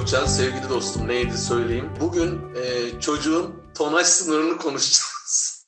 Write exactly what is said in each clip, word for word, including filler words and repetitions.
Gökçen, sevgili dostum, neydi söyleyeyim. Bugün e, çocuğun tonaj sınırını konuşacağız.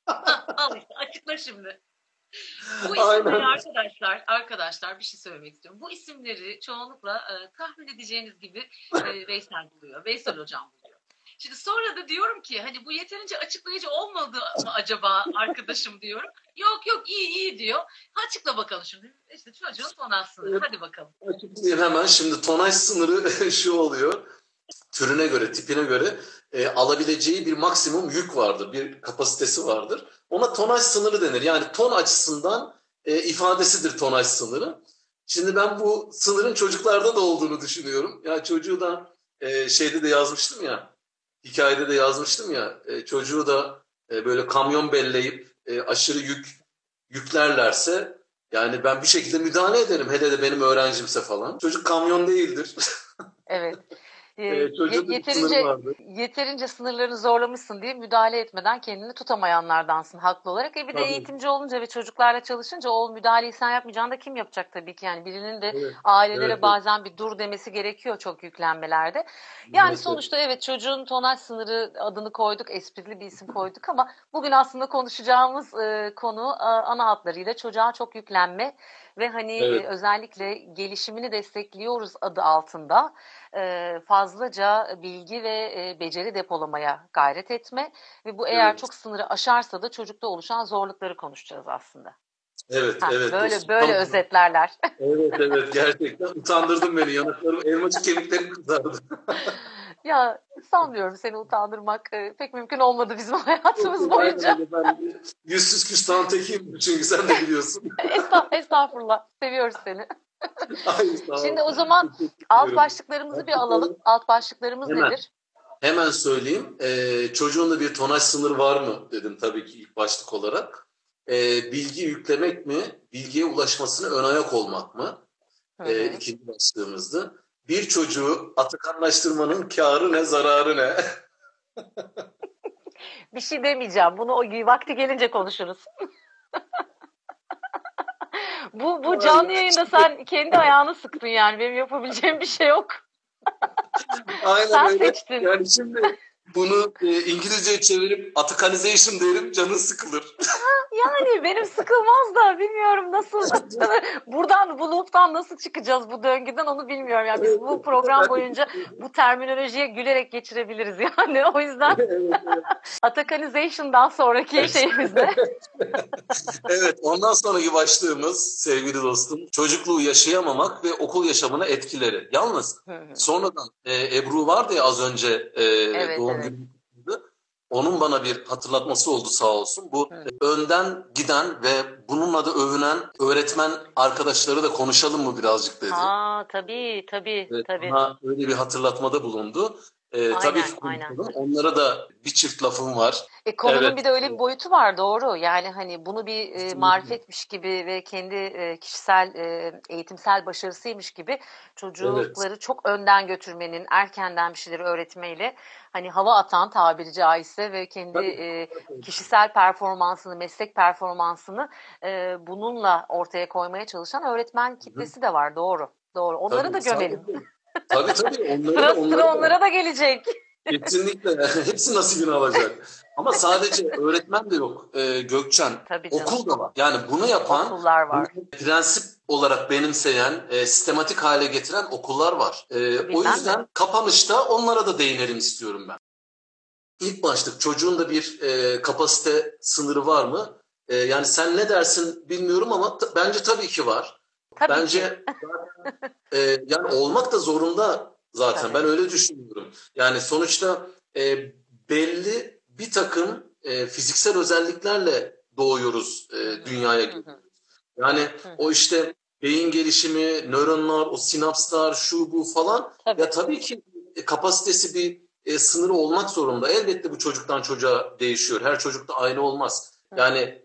Al işte, açıkla şimdi. Bu isimleri Aynen. arkadaşlar, arkadaşlar bir şey söylemek istiyorum. Bu isimleri çoğunlukla e, tahmin edeceğiniz gibi e, Veysel buluyor. Veysel hocam buluyor. Şimdi sonra da diyorum ki hani bu yeterince açıklayıcı olmadı mı acaba arkadaşım diyorum. Yok yok iyi iyi diyor. Açıkla bakalım şimdi. İşte çocuğun tonaj sınırı. Hadi bakalım. Açıklayayım hemen. Şimdi tonaj sınırı şu oluyor. Türüne göre, tipine göre e, alabileceği bir maksimum yük vardır. Bir kapasitesi vardır. Ona tonaj sınırı denir. Yani ton açısından e, ifadesidir tonaj sınırı. Şimdi ben bu sınırın çocuklarda da olduğunu düşünüyorum. Yani çocuğu da e, şeyde de yazmıştım ya, hikayede de yazmıştım ya, e, çocuğu da e, böyle kamyon belleyip e, aşırı yük yüklerlerse yani ben bir şekilde müdahale ederim. Hele de benim öğrencimse falan. Çocuk kamyon değildir. Evet. Ee, çocuğun yeterince yeterince sınırlarını zorlamışsın diye müdahale etmeden kendini tutamayanlardansın haklı olarak. E bir de Tabii. eğitimci olunca ve çocuklarla çalışınca o müdahaleyi sen yapmayacağını da kim yapacak tabii ki yani birinin de Evet, ailelere evet, bazen bir dur demesi gerekiyor çok yüklenmelerde. Yani evet, sonuçta evet çocuğun tonaj sınırı adını koyduk, esprili bir isim koyduk ama bugün aslında konuşacağımız e, konu e, ana hatlarıyla çocuğa çok yüklenme ve hani evet. e, özellikle gelişimini destekliyoruz adı altında e, fazlaca bilgi ve e, beceri depolamaya gayret etme ve bu eğer Evet. çok sınırı aşarsa da çocukta oluşan zorlukları konuşacağız aslında. Evet, Ha, evet. böyle Dostum. böyle Tamam. özetlerler. Evet, evet. Gerçekten utandırdın beni. Yanaklarım, elmacık kemiklerim kızardı. Ya sanmıyorum seni utandırmak e, pek mümkün olmadı bizim hayatımız boyunca. Aynen öyle. Ben yüzsüz küstahın tekiyim. Çünkü sen de biliyorsun. Estağ, estağfurullah. Seviyoruz seni. Ay, sağ ol. Şimdi o zaman alt başlıklarımızı bir alalım. Alt başlıklarımız Hemen. nedir? Hemen söyleyeyim. Ee, çocuğunda bir tonaj sınırı var mı dedim tabii ki ilk başlık olarak. Ee, bilgi yüklemek mi? Bilgiye ulaşmasına ön ayak olmak mı? Hı Ee, hı. ikinci başlığımızdı. Bir çocuğu Atakanlaştırmanın kârı ne, zararı ne? Bir şey demeyeceğim. Bunu o vakti gelince konuşuruz. Bu bu canlı yayında sen kendi ayağını sıktın yani. Benim yapabileceğim bir şey yok. Aynen Sen öyle. seçtin. Yani şimdi bunu e, İngilizceye çevirip Atakanization derim, canın sıkılır. Yani benim sıkılmaz da bilmiyorum nasıl buradan bu loop'tan nasıl çıkacağız bu döngüden onu bilmiyorum. Yani biz bu program boyunca bu terminolojiye gülerek geçirebiliriz yani. O yüzden Atakanization'dan sonraki şeyimizde. Evet, ondan sonraki başlığımız sevgili dostum, çocukluğu yaşayamamak ve okul yaşamına etkileri. Yalnız sonradan e, Ebru vardı ya az önce e, Evet, doğum evet. günü. Onun bana bir hatırlatması oldu sağ olsun. Bu e, önden giden ve bununla da övünen öğretmen arkadaşları da konuşalım mı birazcık dedi. Ha tabii tabii Evet, tabii. bana öyle bir hatırlatmada bulundu. E, Aynen, tabii ki aynen. konuşalım. Onlara da bir çift lafım var. E, konunun Evet. bir de öyle bir boyutu var doğru. Yani hani bunu bir e, marifetmiş gibi ve kendi e, kişisel e, eğitimsel başarısıymış gibi çocukları Evet. çok önden götürmenin, erkenden bir şeyleri öğretmeyle hani hava atan tabiri caizse ve kendi e, kişisel performansını, meslek performansını e, bununla ortaya koymaya çalışan öğretmen kitlesi de var. Doğru. Doğru. Onları Tabii, da gömelim. Tabii tabii. Onları Sıra da, sıra onları da. onlara da gelecek. Kesinlikle. Hepsi nasibini alacak. Ama sadece öğretmen de yok e, Gökçen. Tabii canım. Okul da var. Yani bunu yapan, Okullar var. bunu prensip olarak benimseyen, e, sistematik hale getiren okullar var. E, o yüzden mi? kapanışta onlara da değinelim istiyorum ben. İlk başlık, çocuğun da bir e, kapasite sınırı var mı? E, yani sen ne dersin bilmiyorum ama t- bence tabii ki var. Tabii bence ki. e, yani olmak da zorunda zaten. Tabii. Ben öyle düşünüyorum. Yani sonuçta e, belli bir takım e, fiziksel özelliklerle doğuyoruz e, dünyaya geliyoruz. Yani o işte beyin gelişimi, nöronlar, o sinapslar, şu bu falan. Tabii. Ya tabii ki e, kapasitesi bir e, sınırı olmak zorunda. Elbette bu çocuktan çocuğa değişiyor. Her çocukta aynı olmaz. Yani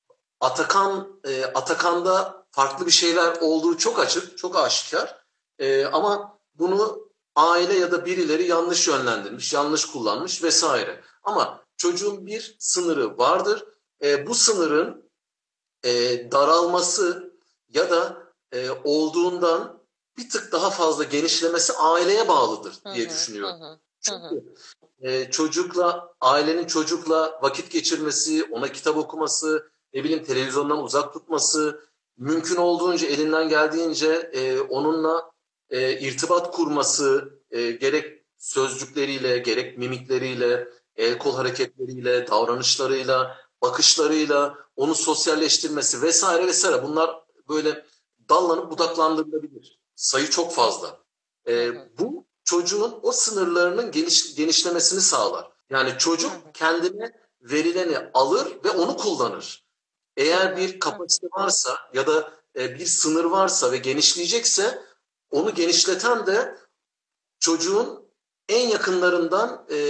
Atakan e, Atakan'da farklı bir şeyler olduğu çok açık, çok aşikar. E, ama bunu aile ya da birileri yanlış yönlendirmiş, yanlış kullanmış vesaire. Ama çocuğun bir sınırı vardır. E, bu sınırın e, daralması ya da e, olduğundan bir tık daha fazla genişlemesi aileye bağlıdır diye Hı hı, düşünüyorum. hı hı, hı. Çünkü e, çocukla, ailenin çocukla vakit geçirmesi, ona kitap okuması, ne bileyim televizyondan uzak tutması, mümkün olduğunca elinden geldiğince e, onunla e, irtibat kurması, e, gerek sözcükleriyle, gerek mimikleriyle, el kol hareketleriyle, davranışlarıyla, bakışlarıyla onu sosyalleştirmesi vesaire vesaire. Bunlar böyle dallanıp budaklandırılabilir. Sayı çok fazla. Hı E, hı. bu çocuğun o sınırlarının geniş, genişlemesini sağlar. Yani çocuk Hı hı. kendine verileni alır ve onu kullanır. Hı Eğer hı. bir kapasite varsa ya da e, bir sınır varsa ve genişleyecekse onu genişleten de çocuğun en yakınlarından e,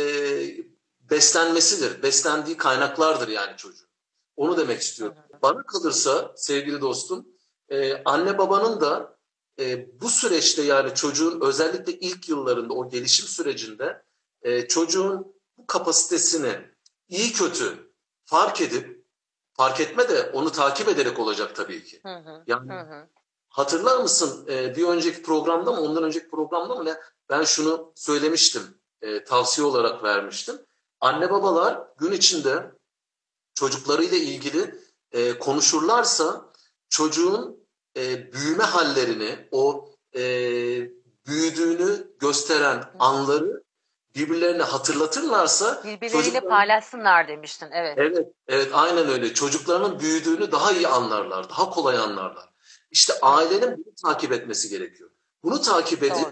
beslenmesidir. Beslendiği kaynaklardır yani çocuğun. Onu demek Hı istiyorum. hı. Bana kalırsa sevgili dostum, e, anne babanın da e, bu süreçte yani çocuğun özellikle ilk yıllarında o gelişim sürecinde e, çocuğun bu kapasitesini iyi kötü fark edip fark etme de onu takip ederek olacak tabii ki. Hı hı. Yani Hı hı. hatırlar mısın e, bir önceki programda mı ondan önceki programda mı ne ben şunu söylemiştim, e, tavsiye olarak vermiştim. Anne babalar gün içinde çocuklarıyla ilgili e, konuşurlarsa çocuğun e, büyüme hallerini, o e, büyüdüğünü gösteren anları birbirlerine hatırlatırlarsa Birbirleriyle çocukların paylaşsınlar demiştin. Evet. evet, evet aynen öyle. Çocuklarının büyüdüğünü daha iyi anlarlar, daha kolay anlarlar. İşte Hı hı. ailenin bunu takip etmesi gerekiyor. Bunu takip edip Doğru.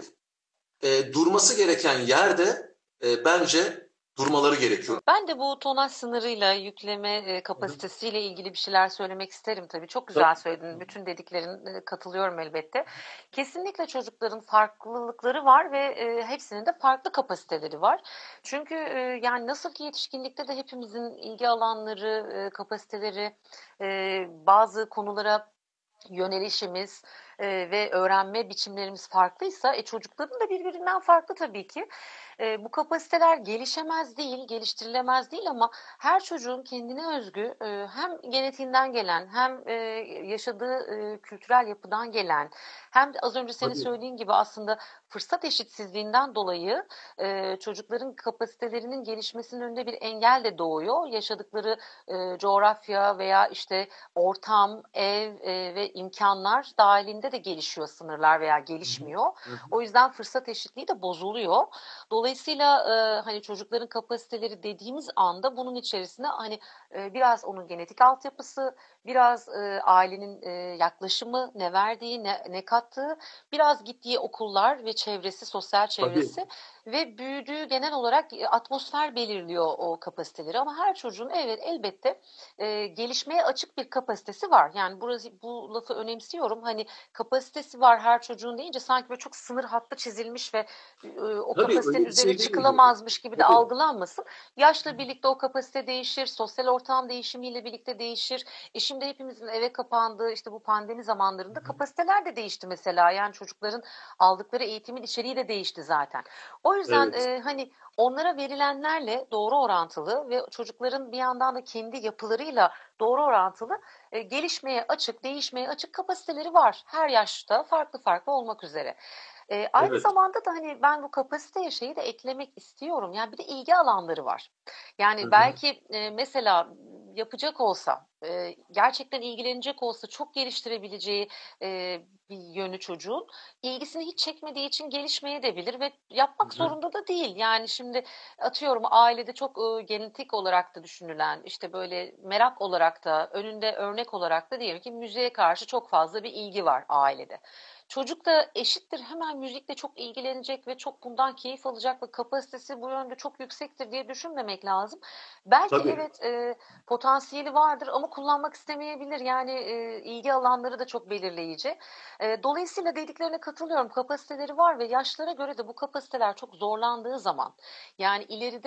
e, durması gereken yerde e, bence durmaları gerekiyor. Ben de bu tonaj sınırıyla, yükleme e, Hı hı. kapasitesiyle ilgili bir şeyler söylemek isterim tabii. Çok güzel Tabii. söyledin. Bütün dediklerin katılıyorum elbette. Kesinlikle çocukların farklılıkları var ve e, hepsinin de farklı kapasiteleri var. Çünkü e, yani nasıl ki yetişkinlikte de hepimizin ilgi alanları, e, kapasiteleri, e, bazı konulara yönelişimiz e, ve öğrenme biçimlerimiz farklıysa e, çocukların da birbirinden farklı tabii ki. E, bu kapasiteler gelişemez değil, geliştirilemez değil ama her çocuğun kendine özgü e, hem genetiğinden gelen hem e, yaşadığı e, kültürel yapıdan gelen hem de az önce senin Tabii. söylediğin gibi aslında fırsat eşitsizliğinden dolayı e, çocukların kapasitelerinin gelişmesinin önünde bir engel de doğuyor. Yaşadıkları e, coğrafya veya işte ortam, ev e, ve imkanlar dahilinde de gelişiyor sınırlar veya Hı hı. gelişmiyor. Hı hı. O yüzden fırsat eşitliği de bozuluyor. Dolayısıyla e, hani çocukların kapasiteleri dediğimiz anda bunun içerisinde hani e, biraz onun genetik altyapısı, biraz e, ailenin e, yaklaşımı, ne verdiği, ne, ne kattığı, biraz gittiği okullar ve çevresi, sosyal Tabii. çevresi ve büyüdüğü genel olarak atmosfer belirliyor o kapasiteleri. Ama her çocuğun evet elbette e, gelişmeye açık bir kapasitesi var. Yani burası, bu lafı önemsiyorum. Hani kapasitesi var her çocuğun deyince sanki böyle çok sınır hattı çizilmiş ve e, o Tabii kapasitenin öyle bir üzerine şey değil. çıkılamazmış gibi de Tabii. algılanmasın. Yaşla birlikte o kapasite değişir, sosyal ortam değişimiyle birlikte değişir. E şimdi hepimizin eve kapandığı işte bu pandemi zamanlarında kapasiteler de değişti mesela. Yani çocukların aldıkları eğitimin içeriği de değişti zaten. O yüzden Evet. e, hani onlara verilenlerle doğru orantılı ve çocukların bir yandan da kendi yapılarıyla doğru orantılı e, gelişmeye açık, değişmeye açık kapasiteleri var. Her yaşta farklı farklı olmak üzere. E, aynı Evet. zamanda da hani ben bu kapasiteye şeyi de eklemek istiyorum. Yani bir de ilgi alanları var. Hı Yani hı. belki e, mesela yapacak olsa, e, gerçekten ilgilenecek olsa çok geliştirebileceği e, bir yönü çocuğun ilgisini hiç çekmediği için gelişmeye de bilir ve Hı yapmak hı. zorunda da değil. Yani şimdi atıyorum ailede çok e, genetik olarak da düşünülen işte böyle merak olarak da önünde örnek olarak da diyelim ki müziğe karşı çok fazla bir ilgi var ailede. Çocuk da eşittir hemen müzikle çok ilgilenecek ve çok bundan keyif alacak ve kapasitesi bu yönde çok yüksektir diye düşünmemek lazım. Belki Tabii. evet e, potansiyeli vardır ama kullanmak istemeyebilir. Yani e, ilgi alanları da çok belirleyici. E, dolayısıyla dediklerine katılıyorum. Kapasiteleri var ve yaşlara göre de bu kapasiteler çok zorlandığı zaman yani ileride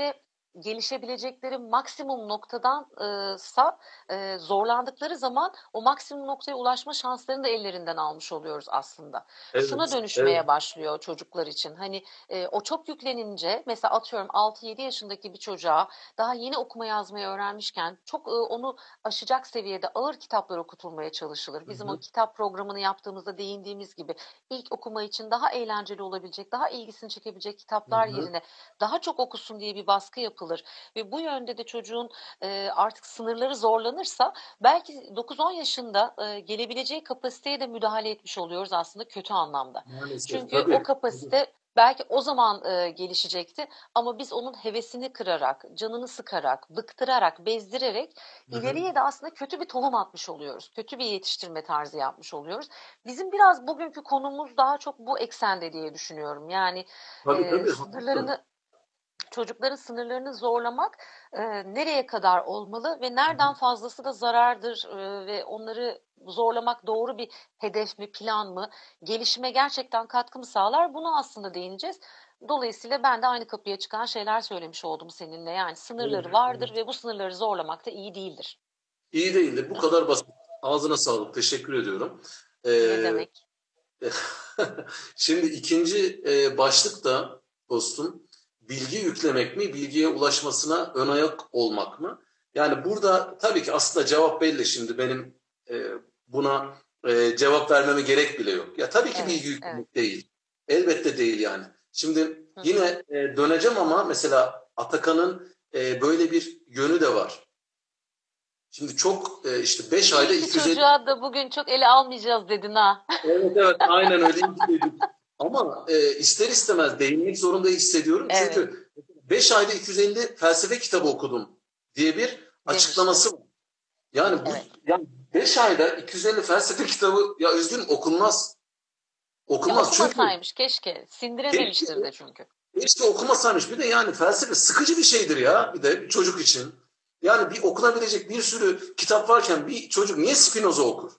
gelişebilecekleri maksimum noktadansa e, zorlandıkları zaman o maksimum noktaya ulaşma şanslarını da ellerinden almış oluyoruz aslında. Şuna Evet, evet. dönüşmeye başlıyor çocuklar için. Hani e, o çok yüklenince mesela atıyorum altı yedi yaşındaki bir çocuğa daha yeni okuma yazmayı öğrenmişken çok e, onu aşacak seviyede ağır kitaplar okutulmaya çalışılır. Hı Bizim o hı, kitap programını yaptığımızda değindiğimiz gibi ilk okuma için daha eğlenceli olabilecek, daha ilgisini çekebilecek hı kitaplar hı, yerine daha çok okusun diye bir baskı yapılır ve bu yönde de çocuğun e, artık sınırları zorlanırsa belki dokuz on yaşında e, gelebileceği kapasiteye de müdahale etmiş oluyoruz aslında kötü anlamda. maalesef. Çünkü o Tabii. Tabii. kapasite belki o zaman e, gelişecekti ama biz onun hevesini kırarak, canını sıkarak, bıktırarak, bezdirerek Hı hı. ileriye de aslında kötü bir tohum atmış oluyoruz. Kötü bir yetiştirme tarzı yapmış oluyoruz. Bizim biraz bugünkü konumuz daha çok bu eksende diye düşünüyorum. Yani Tabii e, tabii, haklısın. sınırlarını çocukların sınırlarını zorlamak e, nereye kadar olmalı ve Hı hı. nereden fazlası da zarardır e, ve onları zorlamak doğru bir hedef mi, plan mı, gelişime gerçekten katkı mı sağlar? Bunu aslında değineceğiz. Dolayısıyla ben de aynı kapıya çıkan şeyler söylemiş oldum seninle. Yani Evet, sınırları vardır evet. ve bu sınırları zorlamak da iyi değildir. İyi değildi. Bu kadar basit. Ağzına sağlık. Teşekkür ediyorum. Ne Ee, demek? Şimdi ikinci e, başlık da dostum, bilgi yüklemek mi, bilgiye ulaşmasına ön ayak olmak mı? Yani burada tabii ki aslında cevap belli, şimdi benim e, buna e, cevap vermeme gerek bile yok. Ya tabii ki Evet, bilgi evet. yüklemek değil. Elbette değil yani. Şimdi Hı hı. yine e, döneceğim ama mesela Atakan'ın e, böyle bir yönü de var. Şimdi çok e, işte beş ayda İyi ki iki yüz elli. çocuğa da bugün çok ele almayacağız dedin ha. Evet evet, aynen öyle dedik. Ama e, ister istemez değinmek zorunda hissediyorum. Evet, Çünkü beş ayda iki yüz elli felsefe kitabı okudum diye bir demişti. açıklaması var. Yani bu, Evet. yani beş ayda iki yüz elli felsefe kitabı, ya üzgünüm, okunmaz. Ya Okunmaz çünkü okumasaymış keşke. keşke, Sindirememiştir de çünkü. keşke okumasaymış. Bir de yani felsefe sıkıcı bir şeydir ya, bir de bir çocuk için. Yani bir okunabilecek bir sürü kitap varken bir çocuk niye Spinoza okur?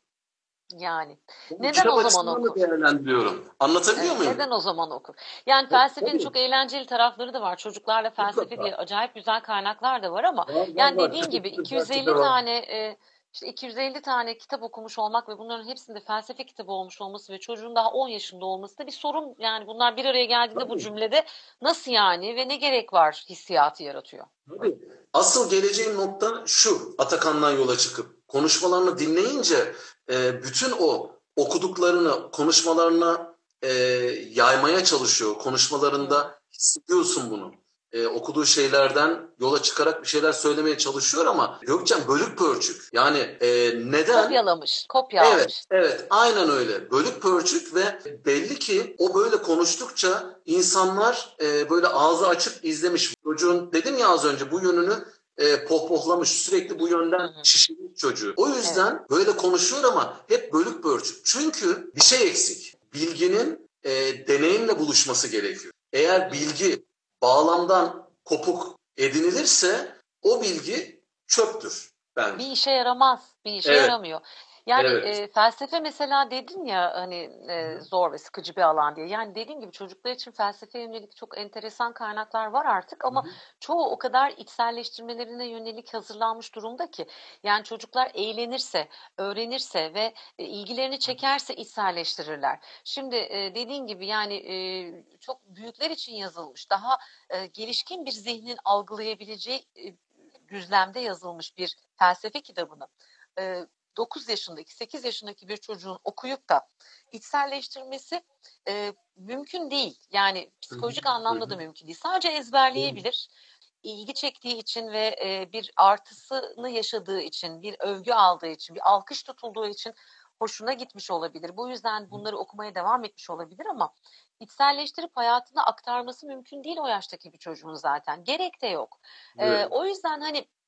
Yani. Ben Neden kitap o zaman açısından da okur? değerlendiriyorum. Anlatabiliyor Evet, muyum? neden o zaman okur? Yani Tabii. felsefenin Tabii. çok eğlenceli tarafları da var. Çocuklarla felsefe Mutlaka. diye acayip güzel kaynaklar da var ama Var var yani var. dediğin Çıtır gibi çıtır belki de iki yüz elli var. tane e, işte iki yüz elli tane kitap okumuş olmak ve bunların hepsinde felsefe kitabı olmuş olması ve çocuğun daha on yaşında olması da bir sorun. Yani bunlar bir araya geldiğinde bu Tabii. cümlede nasıl yani ve ne gerek var hissiyatı yaratıyor. Tabii. Asıl geleceğin nokta şu: Atakan'dan yola çıkıp konuşmalarını dinleyince e, bütün o okuduklarını konuşmalarına e, yaymaya çalışıyor. Hı hı. Konuşmalarında hissediyorsun bunu. E, okuduğu şeylerden yola çıkarak bir şeyler söylemeye çalışıyor ama Gökçen bölük pörçük. Yani e, neden? Kopyalamış, kopya Evet, almış. evet, aynen öyle. Bölük pörçük ve belli ki o böyle konuştukça insanlar e, böyle ağzı açık izlemiş. Çocuğun, dedim ya az önce, bu yönünü e, pohpohlamış, sürekli bu Hı yönden hı. şişirmiş çocuğu. O Evet. yüzden böyle konuşuyor ama hep bölük pörçük. Çünkü bir şey eksik. Bilginin e, deneyimle buluşması gerekiyor. Eğer Hı hı. bilgi bağlamdan kopuk edinilirse o bilgi çöptür bence. Bir işe yaramaz, bir işe Evet, yaramıyor. Yani evet. e, felsefe mesela dedin ya hani e, zor ve sıkıcı bir alan diye. Yani dediğim gibi çocuklar için felsefe yönelik çok enteresan kaynaklar var artık Hı ama hı. çoğu o kadar içselleştirmelerine yönelik hazırlanmış durumda ki. Yani çocuklar eğlenirse, öğrenirse ve e, ilgilerini çekerse içselleştirirler. Şimdi e, dediğin gibi yani e, çok büyükler için yazılmış, daha e, gelişkin bir zihnin algılayabileceği e, düzlemde yazılmış bir felsefe kitabını e, dokuz yaşındaki, sekiz yaşındaki bir çocuğun okuyup da içselleştirmesi e, mümkün değil. Yani Hı hı. psikolojik Hı anlamda da hı. mümkün değil. Sadece Doğru. ezberleyebilir. İlgi çektiği için ve e, bir artısını yaşadığı için, bir övgü aldığı için, bir alkış tutulduğu için hoşuna gitmiş olabilir. Bu yüzden bunları okumaya devam etmiş olabilir ama içselleştirip hayatına aktarması mümkün değil o yaştaki bir çocuğun zaten. Gerek de yok. E, Evet. o yüzden hani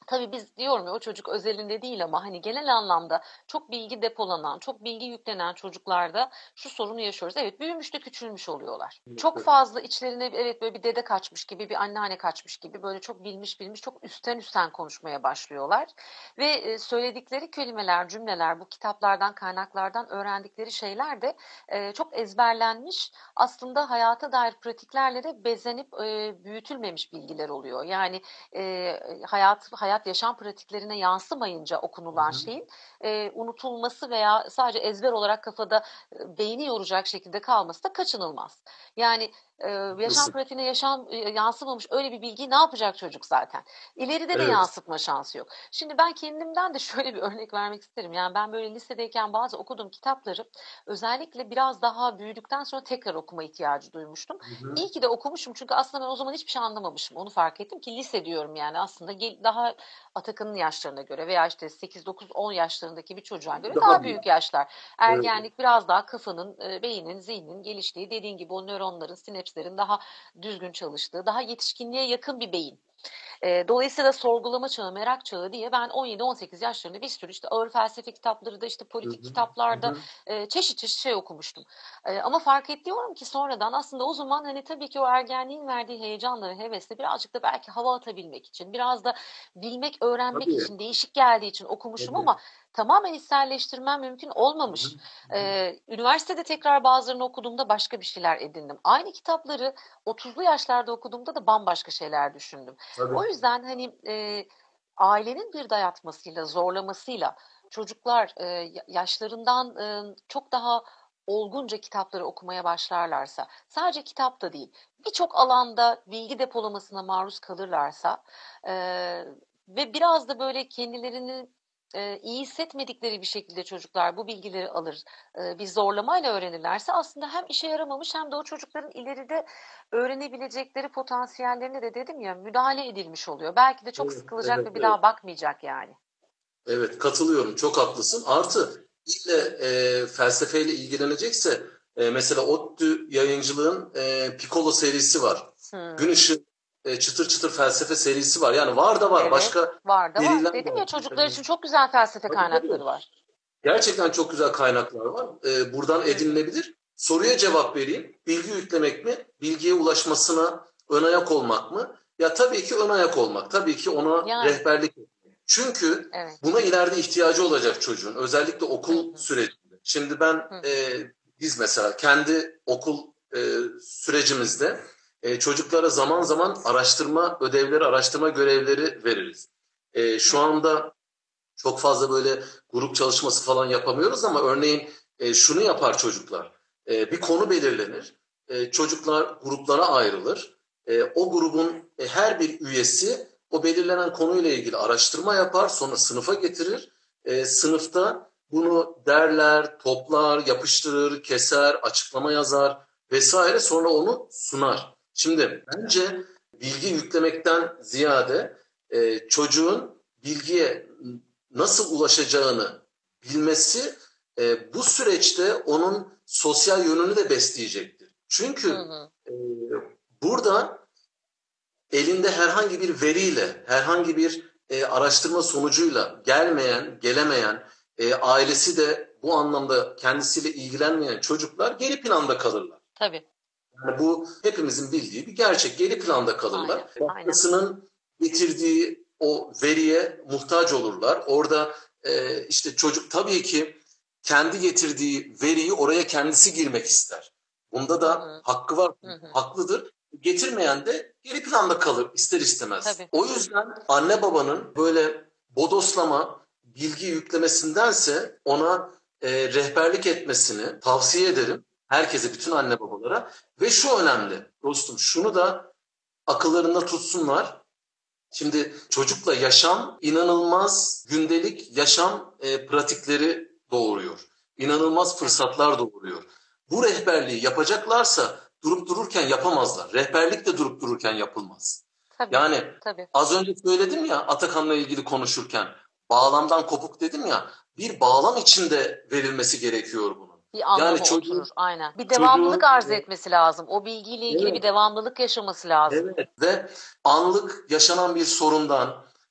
Tabii biz diyorum ya o çocuk özelinde değil ama hani genel anlamda çok bilgi depolanan, çok bilgi yüklenen çocuklarda şu sorunu yaşıyoruz. Evet büyümüş de küçülmüş oluyorlar. Çok fazla içlerine evet böyle bir dede kaçmış gibi, bir anneanne kaçmış gibi böyle çok bilmiş bilmiş, çok üstten üstten konuşmaya başlıyorlar. Ve e, söyledikleri kelimeler, cümleler, bu kitaplardan, kaynaklardan öğrendikleri şeyler de e, çok ezberlenmiş. Aslında hayata dair pratiklerle de bezenip e, büyütülmemiş bilgiler oluyor. Yani e, hayat hayat yaşam pratiklerine yansımayınca okunulan şeyin e, unutulması veya sadece ezber olarak kafada e, beyni yoracak şekilde kalması da kaçınılmaz. Yani e, yaşam pratiğine yaşam e, yansımamış öyle bir bilgiyi ne yapacak çocuk zaten? İleride de Evet. yansıtma şansı yok. Şimdi ben kendimden de şöyle bir örnek vermek isterim. Yani ben böyle lisedeyken bazı okuduğum kitapları özellikle biraz daha büyüdükten sonra tekrar okuma ihtiyacı duymuştum. Hı hı. İyi ki de okumuşum çünkü aslında ben o zaman hiçbir şey anlamamışım. Onu fark ettim ki lise diyorum yani aslında daha Atakan'ın yaşlarına göre veya işte sekiz dokuz on yaşlarındaki bir çocuğa göre daha, Daha büyük büyük. yaşlar. Evet. Ergenlik biraz daha kafanın, e, beynin, zihnin geliştiği, dediğin gibi o nöronların, sinapslerin daha düzgün çalıştığı, daha yetişkinliğe yakın bir beyin. E, dolayısıyla sorgulama çağı, merak çağı diye ben on yedi on sekiz yaşlarında bir sürü işte ağır felsefe kitapları da işte Hı politik hı. kitaplarda Hı hı. e, çeşit çeşit şey okumuştum. E, ama fark ediyorum ki sonradan aslında o zaman hani tabii ki o ergenliğin verdiği heyecanla ve hevesle birazcık da belki hava atabilmek için, biraz da bilmek, öğrenmek Tabii. için, değişik geldiği için okumuşum Tabii. ama tamamen içselleştirmem mümkün olmamış. Hı hı. Ee, üniversitede tekrar bazılarını okuduğumda başka bir şeyler edindim. Aynı kitapları otuzlu yaşlarda okuduğumda da bambaşka şeyler düşündüm. O Tabii. yüzden hani e, ailenin bir dayatmasıyla, zorlamasıyla çocuklar e, yaşlarından e, çok daha olgunca kitapları okumaya başlarlarsa, sadece kitap da değil, birçok alanda bilgi depolamasına maruz kalırlarsa e, ve biraz da böyle kendilerini e, iyi hissetmedikleri bir şekilde çocuklar bu bilgileri alır, e, bir zorlamayla öğrenirlerse aslında hem işe yaramamış hem de o çocukların ileride öğrenebilecekleri potansiyellerine de dedim ya müdahale edilmiş oluyor. Belki de çok Evet, sıkılacak evet, ve bir evet. daha bakmayacak yani. Evet, katılıyorum. Çok haklısın. Artı ille e, felsefeyle ilgilenecekse e, mesela ODTÜ Yayıncılığın e, Piccolo serisi var. Hmm. Gün Işığı e, çıtır çıtır felsefe serisi var. Yani var da var. Evet, Başka var da var. seriler Dedim var. ya çocuklar için çok güzel felsefe Tabii, tabii. kaynakları var. Gerçekten çok güzel kaynaklar var. E, buradan edinilebilir. Soruya cevap vereyim. Bilgi yüklemek mi? Bilgiye ulaşmasına ön ayak olmak mı? Ya tabii ki ön ayak olmak. Tabii ki ona Yani rehberlik etmek. Çünkü evet. buna ileride ihtiyacı olacak çocuğun. Özellikle Hı okul hı. sürecinde. Şimdi ben Hı hı. e, biz mesela kendi okul e, sürecimizde e, çocuklara zaman zaman araştırma ödevleri, araştırma görevleri veririz. E, şu Hı. anda çok fazla böyle grup çalışması falan yapamıyoruz ama örneğin e, şunu yapar çocuklar. E, bir konu belirlenir. E, çocuklar gruplara ayrılır. E, o grubun e, her bir üyesi o belirlenen konuyla ilgili araştırma yapar. Sonra sınıfa getirir. E, sınıfta bunu derler, toplar, yapıştırır, keser, açıklama yazar vesaire. Sonra onu sunar. Şimdi bence bilgi yüklemekten ziyade e, çocuğun bilgiye nasıl ulaşacağını bilmesi e, bu süreçte onun sosyal yönünü de besleyecektir. Çünkü Hı hı. e, burada elinde herhangi bir veriyle, herhangi bir e, araştırma sonucuyla gelmeyen, gelemeyen, e, ailesi de bu anlamda kendisiyle ilgilenmeyen çocuklar geri planda kalırlar. Tabii. Yani bu hepimizin bildiği bir gerçek. Geri planda kalırlar. Aynen. Aynen. Başkasının getirdiği o veriye muhtaç olurlar. Orada e, işte çocuk tabii ki kendi getirdiği veriyi oraya kendisi girmek ister. Bunda Hı da hı. hakkı var, Hı hı. haklıdır. Getirmeyen de geri planda kalır ister istemez. Tabii. O yüzden anne babanın böyle bodoslama bilgi yüklemesindense ona e, rehberlik etmesini tavsiye ederim. Herkese, bütün anne babalara. Ve şu önemli dostum, şunu da akıllarında tutsunlar. Şimdi çocukla yaşam inanılmaz gündelik yaşam e, pratikleri doğuruyor. İnanılmaz fırsatlar doğuruyor. Bu rehberliği yapacaklarsa durup dururken yapamazlar. Rehberlik de durup dururken yapılmaz. Tabii. Yani Tabii. az önce söyledim ya Atakan'la ilgili konuşurken bağlamdan kopuk dedim ya, bir bağlam içinde verilmesi gerekiyor bunun. Bir anlamı Yani oturur. çocuğun, Aynen. Bir devamlılık çocuğun arz etmesi lazım. O bilgiyle ilgili bir evet, devamlılık yaşaması lazım. evet ve anlık yaşanan bir sorundan,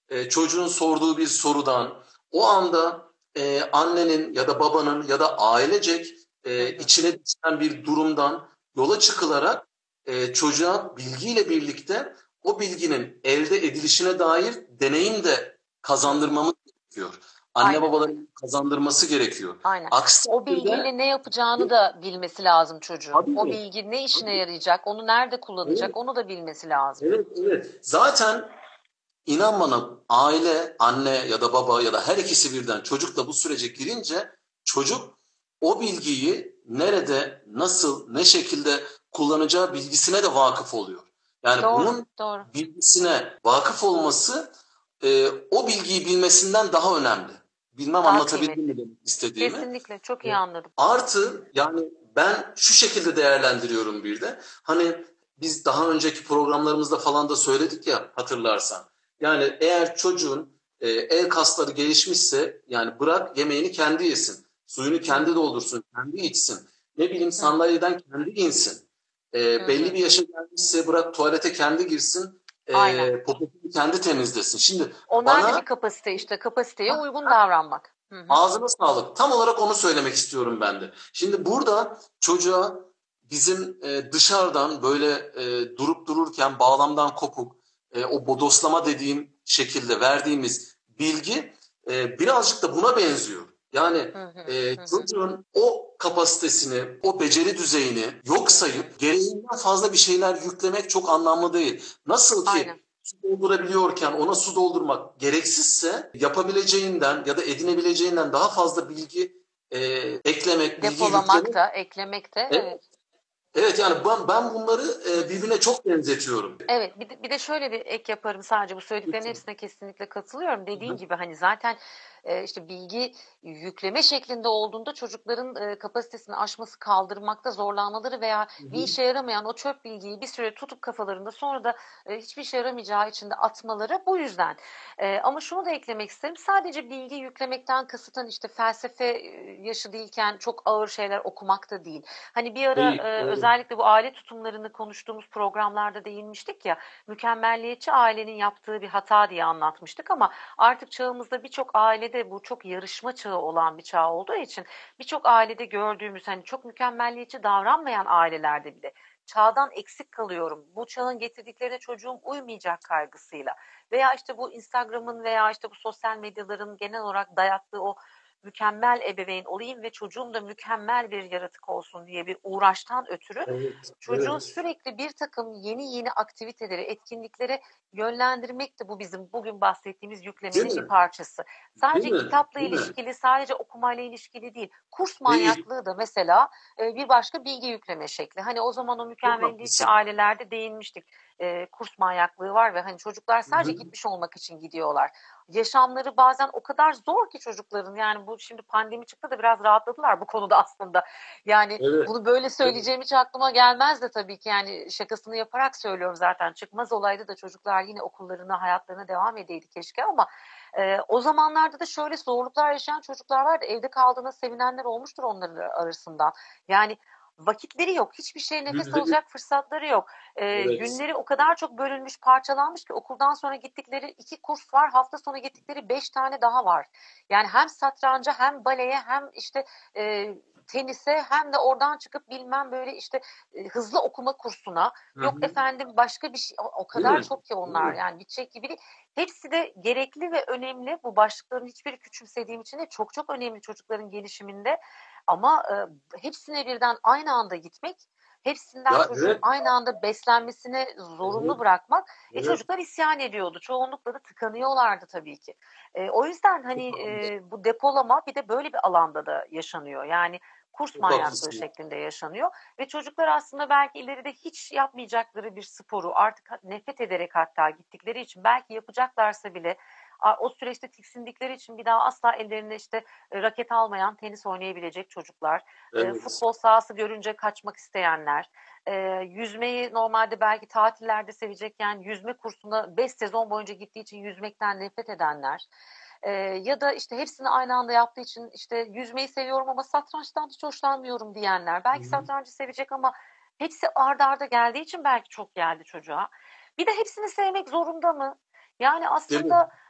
e, çocuğun sorduğu bir sorudan, o anda e, annenin ya da babanın ya da ailecek e, içine düşen bir durumdan yola çıkılarak e, çocuğa bilgiyle birlikte o bilginin elde edilişine dair deneyim de kazandırmamız gerekiyor. Anne Aynen. babaların kazandırması gerekiyor. Aynen. Aksi O takdirde bilgiyle ne yapacağını da bilmesi lazım çocuğun. tabii, O bilgi ne işine tabii. yarayacak, onu nerede kullanacak, Evet, onu da bilmesi lazım. evet, evet. Zaten İnan bana aile, anne ya da baba ya da her ikisi birden çocukla bu sürece girince çocuk o bilgiyi nerede, nasıl, ne şekilde kullanacağı bilgisine de vakıf oluyor. Yani Doğru, bunun doğru. bilgisine vakıf olması e, o bilgiyi bilmesinden daha önemli. Bilmem Daha anlatabildim mi kıymetli. demek istediğimi? Kesinlikle çok iyi Evet. anladım. Artı yani ben şu şekilde değerlendiriyorum bir de. Hani biz daha önceki programlarımızda falan da söyledik ya hatırlarsan. Yani eğer çocuğun e, el kasları gelişmişse yani bırak yemeğini kendi yesin. Suyunu kendi doldursun, kendi içsin. Ne bileyim Hı hı. sandalyeden kendi insin. E, Hı belli hı. bir yaşa gelmişse bırak tuvalete kendi girsin. Aynen. E, poposunu kendi temizlesin. Şimdi Onlar da bir bana kapasite işte. Kapasiteye uygun davranmak. Hı hı. ağzına sağlık. Tam olarak onu söylemek istiyorum ben de. Şimdi burada çocuğa bizim e, dışarıdan böyle e, durup dururken bağlamdan kopuk, e, o bodoslama dediğim şekilde verdiğimiz bilgi e, birazcık da buna benziyor. Yani Hı hı. e, Hı hı. çocuğun o kapasitesini, o beceri düzeyini yok sayıp gereğinden fazla bir şeyler yüklemek çok anlamlı değil. Nasıl Aynen. ki su doldurabiliyorken ona su doldurmak gereksizse yapabileceğinden ya da edinebileceğinden daha fazla bilgi e, eklemek, bilgi Depolamak yüklemek. da, eklemek de Evet, evet. evet yani ben, ben bunları e, birbirine çok benzetiyorum. Evet, bir de, bir de şöyle bir ek yaparım, sadece bu söylediklerin hepsine kesinlikle katılıyorum. Dediğin gibi hani zaten e, işte bilgi yükleme şeklinde olduğunda çocukların e, kapasitesini aşması, kaldırmakta zorlanmaları veya bir işe yaramayan o çöp bilgiyi bir süre tutup kafalarında, sonra da e, hiçbir işe yaramayacağı için de atmaları bu yüzden. E, ama şunu da eklemek isterim. Sadece bilgi yüklemekten kasıtan işte felsefe e, yaşı değilken çok ağır şeyler okumak da değil. Hani bir ara Değil. e, Doğru. özellikle bu aile tutumlarını konuştuğumuz programlarda değinmiştik ya, mükemmelliyetçi ailenin yaptığı bir hata diye anlatmıştık ama artık çağımızda birçok ailede bu çok yarışma çağı olan bir çağ olduğu için birçok ailede gördüğümüz hani çok mükemmelliyetçi davranmayan ailelerde bile çağdan eksik kalıyorum, bu çağın getirdiklerine çocuğum uymayacak kaygısıyla veya işte bu Instagram'ın veya işte bu sosyal medyaların genel olarak dayattığı o mükemmel ebeveyn olayım ve çocuğum da mükemmel bir yaratık olsun diye bir uğraştan ötürü Evet, çocuğun evet. sürekli bir takım yeni yeni aktivitelere, etkinliklere yönlendirmek de bu bizim bugün bahsettiğimiz Değil yüklemenin bir mi? parçası. Değil Sadece mi? kitapla Değil mi? ilişkili, sadece okumayla ilişkili değil. Kurs Değil. manyaklığı da mesela e, bir başka bilgi yükleme şekli. Hani o zaman o Çok mükemmeliyetçi haklısın. ailelerde değinmiştik. E, kurs manyaklığı var ve hani çocuklar Hı sadece hı. gitmiş olmak için gidiyorlar. Yaşamları bazen o kadar zor ki çocukların, yani bu şimdi pandemi çıktı da biraz rahatladılar bu konuda aslında. Yani Evet. bunu böyle Evet. söyleyeceğim hiç aklıma gelmez de tabii ki, yani şakasını yaparak söylüyorum zaten. Çıkmaz olaydı da çocuklar yine okullarına, hayatlarına devam edeydi keşke ama e, o zamanlarda da şöyle zorluklar yaşayan çocuklar vardı. Evde kaldığına sevinenler olmuştur onların arasında. Yani vakitleri yok. Hiçbir şey, nefes Yüzde yüz. alacak fırsatları yok. E, Evet. günleri o kadar çok bölünmüş, parçalanmış ki okuldan sonra gittikleri iki kurs var. Hafta sonu gittikleri beş tane daha var. Yani hem satranca hem baleye hem işte e, tenise hem de oradan çıkıp bilmem böyle işte e, hızlı okuma kursuna, Hı yok hı. efendim başka bir şey, o, o Değil kadar mi? çok ki Değil onlar, mi? yani bitecek gibi değil. Hepsi de gerekli ve önemli. Bu başlıkların hiçbiri küçümsediğim için de çok çok önemli çocukların gelişiminde. Ama e, hepsine birden aynı anda gitmek, hepsinden Ya çocuğun evet. aynı anda beslenmesini zorunlu Evet. bırakmak, e, Evet. çocuklar isyan ediyordu. Çoğunlukla da tıkanıyorlardı tabii ki. E, o yüzden Çok hani haklısın. e, bu depolama bir de böyle bir alanda da yaşanıyor. Yani kurs Çok manyaklığı haklısın. şeklinde yaşanıyor ve çocuklar aslında belki ileride hiç yapmayacakları bir sporu artık nefret ederek hatta gittikleri için, belki yapacaklarsa bile o süreçte tiksindikleri için bir daha asla ellerine işte raket almayan tenis oynayabilecek çocuklar, e, Evet. futbol sahası görünce kaçmak isteyenler, e, yüzmeyi normalde belki tatillerde sevecekken yüzme kursuna beş sezon boyunca gittiği için yüzmekten nefret edenler, e, ya da işte hepsini aynı anda yaptığı için işte yüzmeyi seviyorum ama satrançtan hiç hoşlanmıyorum diyenler, Hı belki hı. satrancı sevecek ama hepsi arda arda geldiği için belki çok geldi çocuğa. Bir de hepsini sevmek zorunda mı? Yani Değil mi? aslında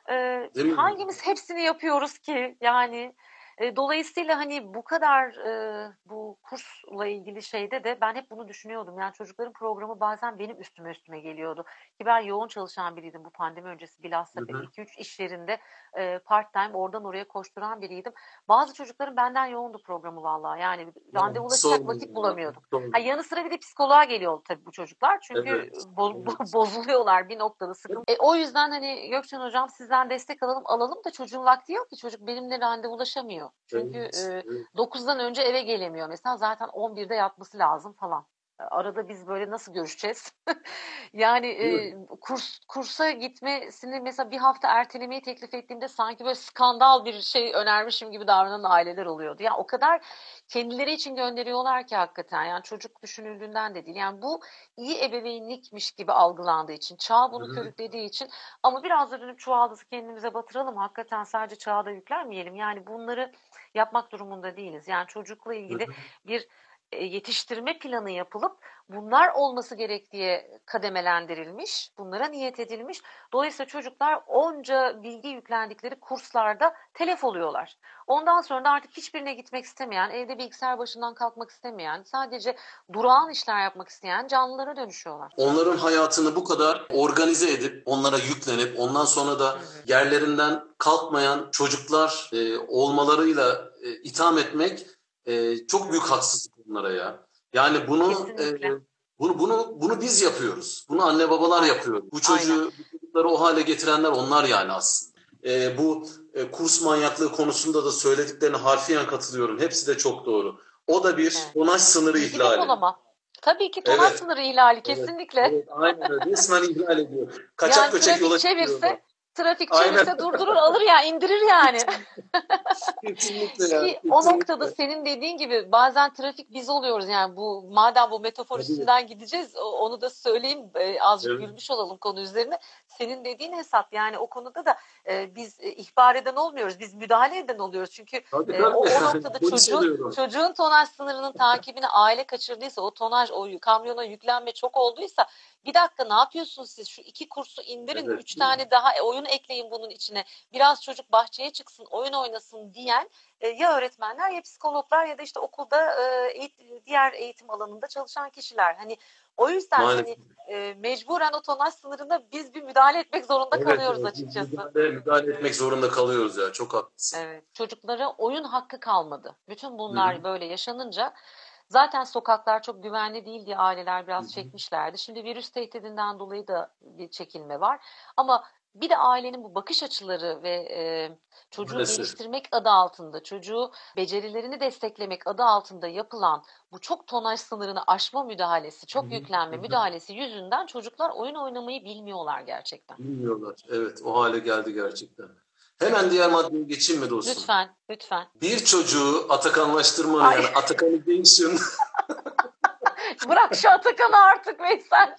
e, Değil mi? hangimiz hepsini yapıyoruz ki? Yani e, dolayısıyla hani bu kadar e, bu kursla ilgili şeyde de ben hep bunu düşünüyordum. Yani çocukların programı bazen benim üstüme üstüme geliyordu. Ki ben yoğun çalışan biriydim bu pandemi öncesi bilhassa Hı hı. iki üç iş yerinde e, part time oradan oraya koşturan biriydim. Bazı çocukların benden yoğundu programı vallahi. Yani randevulaşacak vakit Sorun. bulamıyordum. Sorun. Ha, yanı sıra bir de psikoloğa geliyor tabii bu çocuklar. Çünkü Evet. bo- bo- Evet. bozuluyorlar bir noktada sıkıntı. E, o yüzden hani Gökçen hocam sizden destek alalım alalım da çocuğun vakti yok ki çocuk benimle randevulaşamıyor. Çünkü Evet. e, Evet. dokuzdan önce eve gelemiyor mesela zaten on birde yatması lazım falan. E, Arada biz böyle nasıl görüşeceğiz? Yani Değil e, mi? kurs kursa gitmesini mesela bir hafta ertelemeyi teklif ettiğimde sanki böyle skandal bir şey önermişim gibi davranan aileler oluyordu. Yani o kadar kendileri için gönderiyorlar ki hakikaten. Yani çocuk düşünüldüğünden de değil. Yani bu iyi ebeveynlikmiş gibi algılandığı için, çağ Hı bunu hı. körüklediği için ama biraz da dönüp çuvaldızı kendimize batıralım. Hakikaten sadece çağa da yüklenmeyelim. Yani bunları yapmak durumunda değiliz. Yani çocukla Hı ilgili hı. bir e, yetiştirme planı yapılıp bunlar olması gerektiği kademelendirilmiş, bunlara niyet edilmiş. Dolayısıyla çocuklar onca bilgi yüklendikleri kurslarda telef oluyorlar. Ondan sonra da artık hiçbirine gitmek istemeyen, evde bilgisayar başından kalkmak istemeyen, sadece durağan işler yapmak isteyen canlılara dönüşüyorlar. Onların hayatını bu kadar organize edip, onlara yüklenip, ondan sonra da Hı hı. yerlerinden kalkmayan çocuklar e, olmalarıyla e, itham etmek e, çok büyük haksızlık onlara ya. Yani bunu e, Kesinlikle. bunu bunu bunu biz yapıyoruz. Bunu anne babalar Aynen. yapıyor. Bu Aynen. çocuğu, bu çocukları o hale getirenler onlar yani aslında. E, bu e, kurs manyaklığı konusunda da söylediklerine harfiyen katılıyorum. Hepsi de çok doğru. O da bir Evet. tonaj sınırı Bilgi ihlali. depolama. Tabii ki tonaj Evet. sınırı ihlali Evet, kesinlikle. evet, aynen öyle. Resmen ihlal ediyor. Kaçak Yani göçek trafik yola çıkıyorlar. çevirse, trafik Aynen. çevirse durdurur alır ya indirir yani. Kesinlikle ya. Ki o noktada Kesinlikle. senin dediğin gibi bazen trafik biz oluyoruz yani bu madem bu metafor Tabii. üstünden gideceğiz onu da söyleyeyim e, azıcık Evet. gülmüş olalım konu üzerine. Senin dediğin hesap yani o konuda da e, biz e, ihbar eden olmuyoruz biz müdahale eden oluyoruz çünkü Tabii e, o, tabii. o Yani noktada polis çocuğun oluyorum. çocuğun tonaj sınırının takibini aile kaçırdıysa o tonaj o kamyona yüklenme çok olduysa bir dakika ne yapıyorsunuz siz şu iki kursu indirin Evet. üç tane daha e, oyun ekleyin bunun içine biraz çocuk bahçeye çıksın oyun oynasın diyen e, ya öğretmenler ya psikologlar ya da işte okulda e, eğitim, diğer eğitim alanında çalışan kişiler. Hani o yüzden hani Maalesef. e, mecburen o tonaj sınırına biz bir müdahale etmek zorunda Evet, kalıyoruz evet. Biz açıkçası. müdahale, müdahale etmek zorunda kalıyoruz ya. Çok haklısın. Evet. Çocuklara oyun hakkı kalmadı. Bütün Hı hı. bunlar böyle yaşanınca zaten sokaklar çok güvenli değil diye aileler Hı biraz hı. çekmişlerdi. Şimdi virüs tehdidinden dolayı da bir çekilme var. Ama bir de ailenin bu bakış açıları ve e, çocuğu Maalesef. geliştirmek adı altında, çocuğu becerilerini desteklemek adı altında yapılan bu çok tonaj sınırını aşma müdahalesi, Hı çok hı. yüklenme Hı hı. müdahalesi yüzünden çocuklar oyun oynamayı bilmiyorlar gerçekten. Bilmiyorlar. Evet, o hale geldi gerçekten. Hemen diğer maddeye geçeyim mi dostum? Lütfen, lütfen. Bir çocuğu Atakanlaştırmanın Ay yani Atakanization bırak şu Atakan'ı artık Veysel.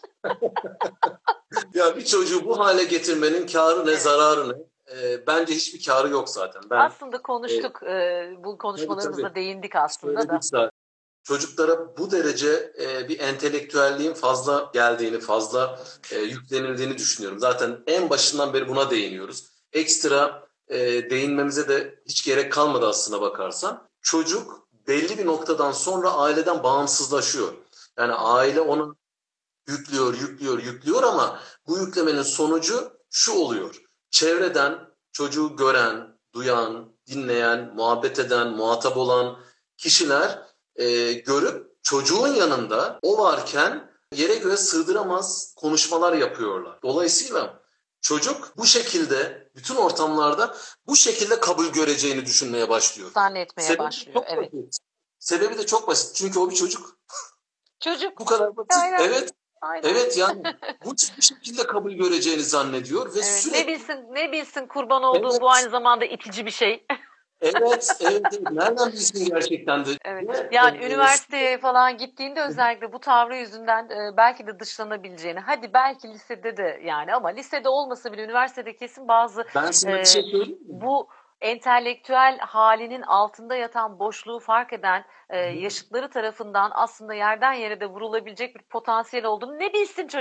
ya bir çocuğu bu hale getirmenin kârı ne, Evet. zararı ne? Ee, bence hiçbir kârı yok zaten. Ben Aslında e, konuştuk. E, bu tabii tabii konuşmalarımızda değindik aslında söyledik da. zaten. Çocuklara bu derece e, bir entelektüelliğin fazla geldiğini, fazla e, yüklenildiğini düşünüyorum. Zaten en başından beri buna değiniyoruz. Ekstra e, değinmemize de hiç gerek kalmadı aslına bakarsan. Çocuk belli bir noktadan sonra aileden bağımsızlaşıyor. Yani aile ona yüklüyor, yüklüyor, yüklüyor ama bu yüklemenin sonucu şu oluyor. Çevreden çocuğu gören, duyan, dinleyen, muhabbet eden, muhatap olan kişiler e, görüp çocuğun yanında o varken yere göre sığdıramaz konuşmalar yapıyorlar. Dolayısıyla çocuk bu şekilde bütün ortamlarda bu şekilde kabul göreceğini düşünmeye başlıyor. Zannetmeye Sebebi başlıyor. çok Evet. basit. Sebebi de çok basit. Çünkü o bir çocuk. Çocuk. Bu kadar basit. Aynen. Evet. Aynen. Evet yani bu, bu şekilde kabul göreceğini zannediyor ve Evet. Ne sürekli bilsin, ne bilsin kurban olduğum bu evet, aynı zamanda itici bir şey. evet, evet, evet. Nereden bilsin gerçekten de? Evet. Ve, Yani e, üniversiteye falan gittiğinde özellikle bu tavrı yüzünden e, belki de dışlanabileceğini. Hadi belki lisede de yani ama lisede olmasa bile üniversitede kesin bazı ben sana bir e, şey söyleyeyim mi? bu entelektüel halinin altında yatan boşluğu fark eden e, Hı hı. yaşıtları tarafından aslında yerden yere de vurulabilecek bir potansiyel olduğunu ne bilsin çocuk?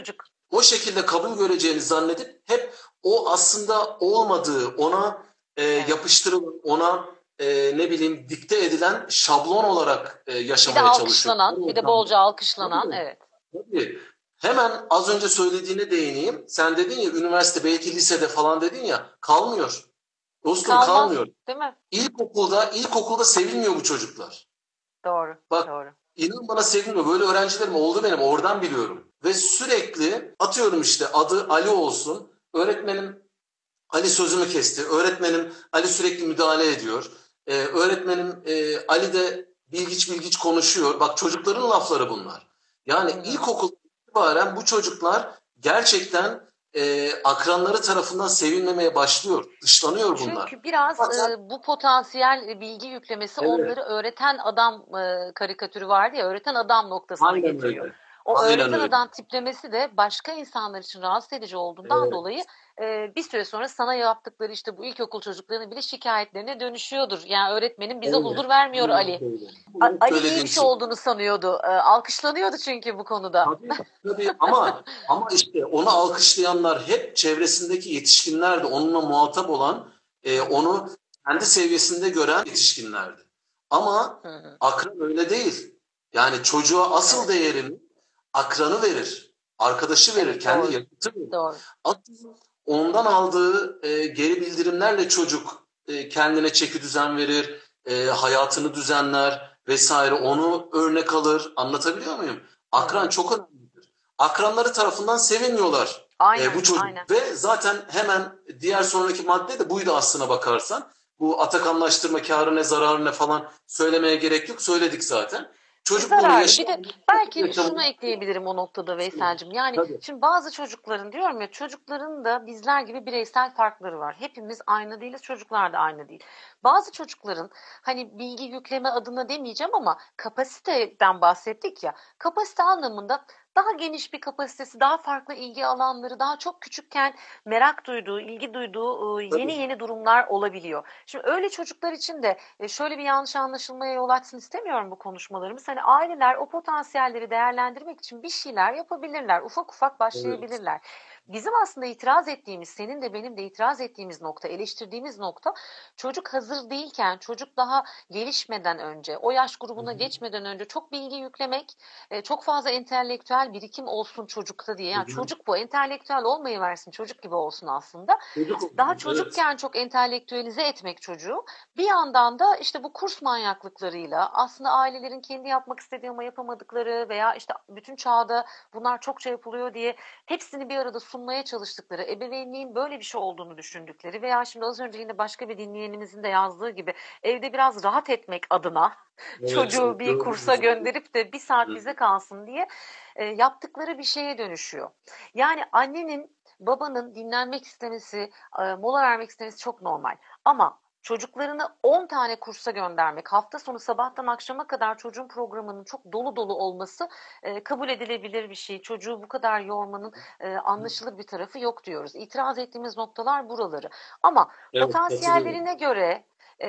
o şekilde kabul göreceğini zannedip hep o aslında olmadığı, ona e, Evet. yapıştırılan, ona e, ne bileyim dikte edilen şablon olarak e, Bir de yaşamaya çalışıyor. alkışlanan, bir de bolca alkışlanan, Tabii. evet. Tabii. Hemen az önce söylediğine değineyim. Sen dedin ya üniversite, belki lisede falan dedin ya, kalmıyor. Dostum Kalmaz, kalmıyor. değil mi? İlkokulda, ilkokulda sevilmiyor bu çocuklar. Doğru, Bak, doğru. İnan bana sevilmiyor. Böyle öğrencilerim oldu benim. Oradan biliyorum. Ve sürekli atıyorum işte adı Ali olsun. Öğretmenim Ali sözümü kesti. Öğretmenim Ali sürekli müdahale ediyor. Ee, öğretmenim e, Ali de bilgiç bilgiç konuşuyor. Bak, çocukların lafları bunlar. Yani Hı hı. ilkokul itibaren bu çocuklar gerçekten e, akranları tarafından sevilmemeye başlıyor. Dışlanıyor bunlar. Çünkü biraz Zaten e, bu potansiyel e, bilgi yüklemesi evet, onları öğreten adam e, karikatürü vardı ya, öğreten adam noktasına aynen getiriyor. öyle. O Aynen öğreten öyle. adam tiplemesi de başka insanlar için rahatsız edici olduğundan Evet. dolayı e, bir süre sonra sana yaptıkları işte bu ilkokul çocuklarının bile şikayetlerine dönüşüyordur. Yani öğretmenim bize Evet. huzur vermiyor Aynen Ali. öyle. A- Bu Ali iyi söylediğin bir şey şey. olduğunu sanıyordu. E, alkışlanıyordu çünkü bu konuda. Tabii, tabii. ama ama işte onu alkışlayanlar hep çevresindeki yetişkinlerdi. Onunla muhatap olan, e, Hı hı, onu kendi seviyesinde gören yetişkinlerdi. Ama hı hı. akran öyle değil. Yani çocuğa asıl Evet, değerini akranı verir, arkadaşı verir, evet, kendi doğru, yakıtı verir. doğru. Asıl ondan aldığı e, geri bildirimlerle çocuk e, kendine çeki düzen verir, e, hayatını düzenler vesaire. Onu örnek alır. Anlatabiliyor muyum? Hı Akran hı. çok önemlidir. Akranları tarafından seviniyorlar e, bu Aynen, çocuk. aynen. Ve zaten hemen diğer sonraki madde de buydu aslına bakarsan. Bu Atakanlaştırma, kârı ne zararı ne falan söylemeye gerek yok. Söyledik zaten. E, Çocuk bunu zararlı. Bir yaşar. de belki şunu Yaşamını ekleyebilirim o noktada Veysel'cim. Yani tabii. şimdi bazı çocukların, diyorum ya, çocukların da bizler gibi bireysel farkları var. Hepimiz aynı değiliz, çocuklar da aynı değil. Bazı çocukların, hani bilgi yükleme adına demeyeceğim ama kapasiteden bahsettik ya. Kapasite anlamında daha geniş bir kapasitesi, daha farklı ilgi alanları, daha çok küçükken merak duyduğu, ilgi duyduğu e, yeni Tabii. yeni durumlar olabiliyor. Şimdi öyle çocuklar için de e, şöyle bir yanlış anlaşılmaya yol açsın istemiyorum bu konuşmalarımız. Hani aileler o potansiyelleri değerlendirmek için bir şeyler yapabilirler. Ufak ufak Evet. başlayabilirler. Bizim aslında itiraz ettiğimiz, senin de benim de itiraz ettiğimiz nokta, eleştirdiğimiz nokta, çocuk hazır değilken, çocuk daha gelişmeden önce, o yaş Hı grubuna hı. geçmeden önce çok bilgi yüklemek, e, çok fazla entelektüel birikim olsun çocukta diye. Hı Yani hı. çocuk bu, entelektüel olmayıversin, çocuk gibi olsun aslında. Çocuk Daha olsun. Evet. çocukken çok entelektüelize etmek çocuğu. Bir yandan da işte bu kurs manyaklıklarıyla, aslında ailelerin kendi yapmak istediği ama yapamadıkları veya işte bütün çağda bunlar çokça yapılıyor diye hepsini bir arada sunmaya çalıştıkları, ebeveynliğin böyle bir şey olduğunu düşündükleri veya şimdi az önce yine başka bir dinleyenimizin de yazdığı gibi evde biraz rahat etmek adına Evet. çocuğu bir kursa Gördüğünüz gibi. gönderip de bir saat Hı. bize kalsın diye e, yaptıkları bir şeye dönüşüyor. Yani annenin, babanın dinlenmek istemesi, e, mola vermek istemesi çok normal. Ama çocuklarını on tane kursa göndermek, hafta sonu sabahtan akşama kadar çocuğun programının çok dolu dolu olması e, kabul edilebilir bir şey. Çocuğu bu kadar yormanın e, anlaşılır bir tarafı yok diyoruz. İtiraz ettiğimiz noktalar buraları. Ama Evet, katılıyorum. potansiyellerine göre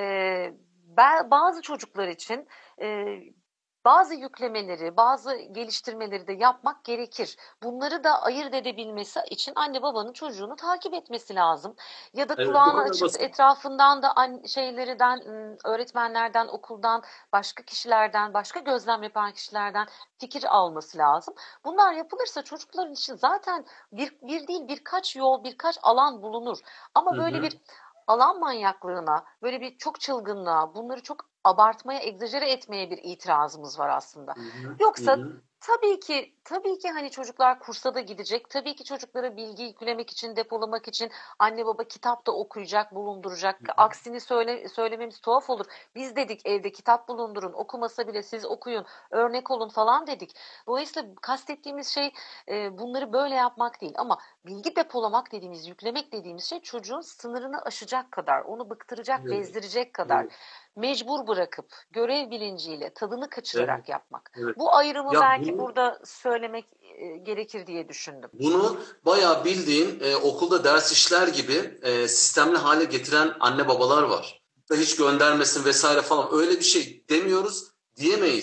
e, bazı çocuklar için e, bazı yüklemeleri, bazı geliştirmeleri de yapmak gerekir. Bunları da ayırt edebilmesi için anne babanın çocuğunu takip etmesi lazım. Ya da Evet, bu kulağını kadar açıp basit. etrafından da şeylerden, öğretmenlerden, okuldan, başka kişilerden, başka gözlem yapan kişilerden fikir alması lazım. Bunlar yapılırsa çocukların için zaten bir, bir değil birkaç yol, birkaç alan bulunur. Ama Hı böyle hı. bir alan manyaklığına, böyle bir çok çılgınlığa, bunları çok abartmaya, egzajere etmeye bir itirazımız var aslında. Hı hı. Hı Yoksa hı. tabii ki, tabii ki hani çocuklar kursa da gidecek. Tabii ki çocuklara bilgi yüklemek için, depolamak için anne baba kitap da okuyacak, bulunduracak. Aksini söyle, söylememiz tuhaf olur. Biz dedik evde kitap bulundurun, okumasa bile siz okuyun, örnek olun falan dedik. Dolayısıyla kastettiğimiz şey e, bunları böyle yapmak değil. Ama bilgi depolamak dediğimiz, yüklemek dediğimiz şey çocuğun sınırını aşacak kadar, onu bıktıracak, Evet. bezdirecek kadar Evet. mecbur bırakıp, görev bilinciyle, tadını Evet. kaçırarak yapmak. Evet. Bu ayrımı Ya belki bunu burada söylemek e, gerekir diye düşündüm. bunu bayağı bildiğin e, okulda ders işler gibi e, sistemli hale getiren anne babalar var. Hiç göndermesin vesaire falan, öyle bir şey demiyoruz, diyemeyiz.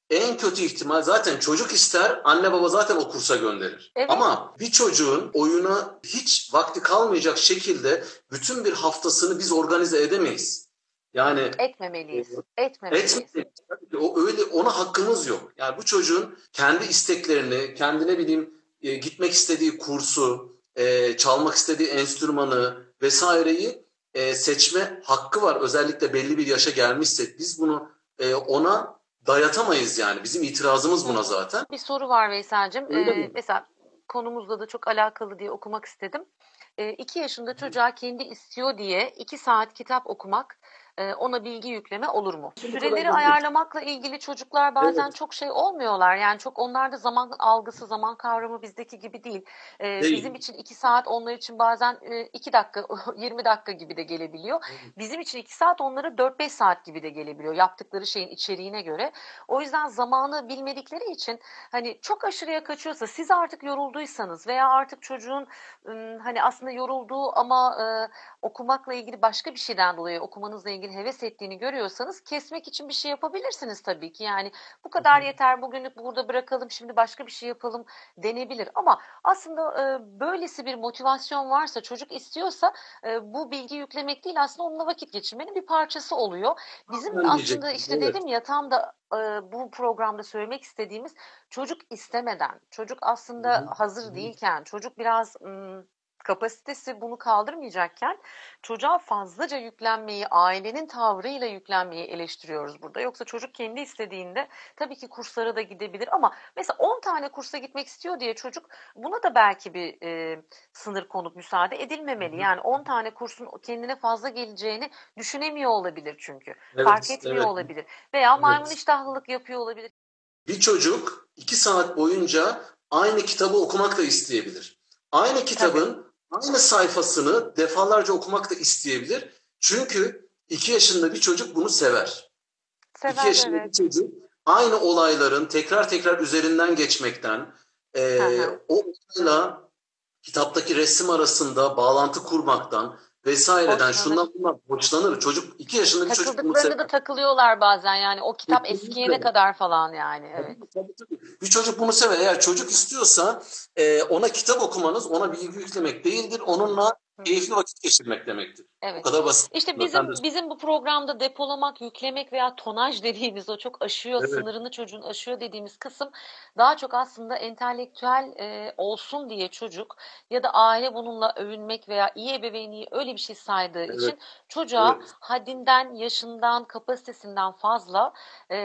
en kötü ihtimal zaten çocuk ister, anne baba zaten o kursa gönderir. Evet. Ama bir çocuğun oyuna hiç vakti kalmayacak şekilde bütün bir haftasını biz organize edemeyiz. Yani Etmemeliyiz. Etmemeliyiz. etmemeliyiz. O öyle, ona hakkımız yok. Yani bu çocuğun kendi isteklerini, kendine bileyim e, gitmek istediği kursu, e, çalmak istediği enstrümanı vesaireyi e, seçme hakkı var. Özellikle belli bir yaşa gelmişse biz bunu e, ona dayatamayız yani. Bizim itirazımız buna zaten. Bir soru var Veysel'cim. Öyle Ee, mi? mesela konumuzla da çok alakalı diye okumak istedim. Ee, iki yaşında çocuğa kendi istiyor diye iki saat kitap okumak e, ona bilgi yükleme olur mu? Süreleri ayarlamakla ilgili çocuklar bazen Evet. çok şey olmuyorlar. Yani çok onlarda zaman algısı, zaman kavramı bizdeki gibi değil. Ee, Değil. Bizim için iki saat onlar için bazen e, iki dakika, yirmi dakika gibi de gelebiliyor. Bizim için iki saat onlara dört beş saat gibi de gelebiliyor yaptıkları şeyin içeriğine göre. O yüzden zamanı bilmedikleri için hani çok aşırıya kaçıyorsa, siz artık yorulduysanız veya artık çocuğun ım, hani aslında yorulduğu ama e, okumakla ilgili başka bir şeyden dolayı okumanızla ilgili heves ettiğini görüyorsanız kesmek için bir şey yapabilirsiniz tabii ki. Yani bu kadar yeter, bugünlük burada bırakalım, şimdi başka bir şey yapalım denebilir. Ama aslında e, böylesi bir motivasyon varsa, çocuk istiyorsa e, bu bilgi yüklemek değil, aslında onunla vakit geçirmenin bir parçası oluyor. Bizim Ben aslında diyecektim, işte evet. dedim ya, tam da e, bu programda söylemek istediğimiz, çocuk istemeden, çocuk aslında Hı hı. hazır değilken, çocuk biraz ım, kapasitesi bunu kaldırmayacakken çocuğa fazlaca yüklenmeyi, ailenin tavrıyla yüklenmeyi eleştiriyoruz burada. Yoksa çocuk kendi istediğinde tabii ki kurslara da gidebilir ama mesela on tane kursa gitmek istiyor diye çocuk, buna da belki bir e, sınır konup müsaade edilmemeli. Yani on tane kursun kendine fazla geleceğini düşünemiyor olabilir çünkü. Evet, Fark etmiyor evet, olabilir. Veya maymun evet. iştahlılık yapıyor olabilir. Bir çocuk iki saat boyunca aynı kitabı okumak da isteyebilir. Aynı kitabın aynı sayfasını defalarca okumak da isteyebilir. Çünkü iki yaşında bir çocuk bunu sever. iki Sever, yaşında bir evet. çocuk aynı olayların tekrar tekrar üzerinden geçmekten, Hı e, hı. o olayla kitaptaki resim arasında bağlantı kurmaktan vesaireden, Hoşlanır. şundan bundan hoşlanır. Çocuk iki yaşında bir çocuk bunu Takıldıklarında da sever. takılıyorlar bazen, yani o kitap eskiyene Kesinlikle. kadar falan, yani evet. Tabii, tabii. Bir çocuk bunu sever. Eğer çocuk istiyorsa e, ona kitap okumanız ona bilgi yüklemek değildir. Onunla keyifli vakit geçirmek demektir. Evet. O kadar basit. İşte Ben de- bizim bizim bu programda depolamak, yüklemek veya tonaj dediğimiz, o çok aşıyor, Evet. sınırını çocuğun aşıyor dediğimiz kısım daha çok aslında entelektüel e, olsun diye çocuk, ya da aile bununla övünmek veya iyi ebeveynliği öyle bir şey saydığı Evet. için çocuğa Evet. haddinden, yaşından, kapasitesinden fazla e,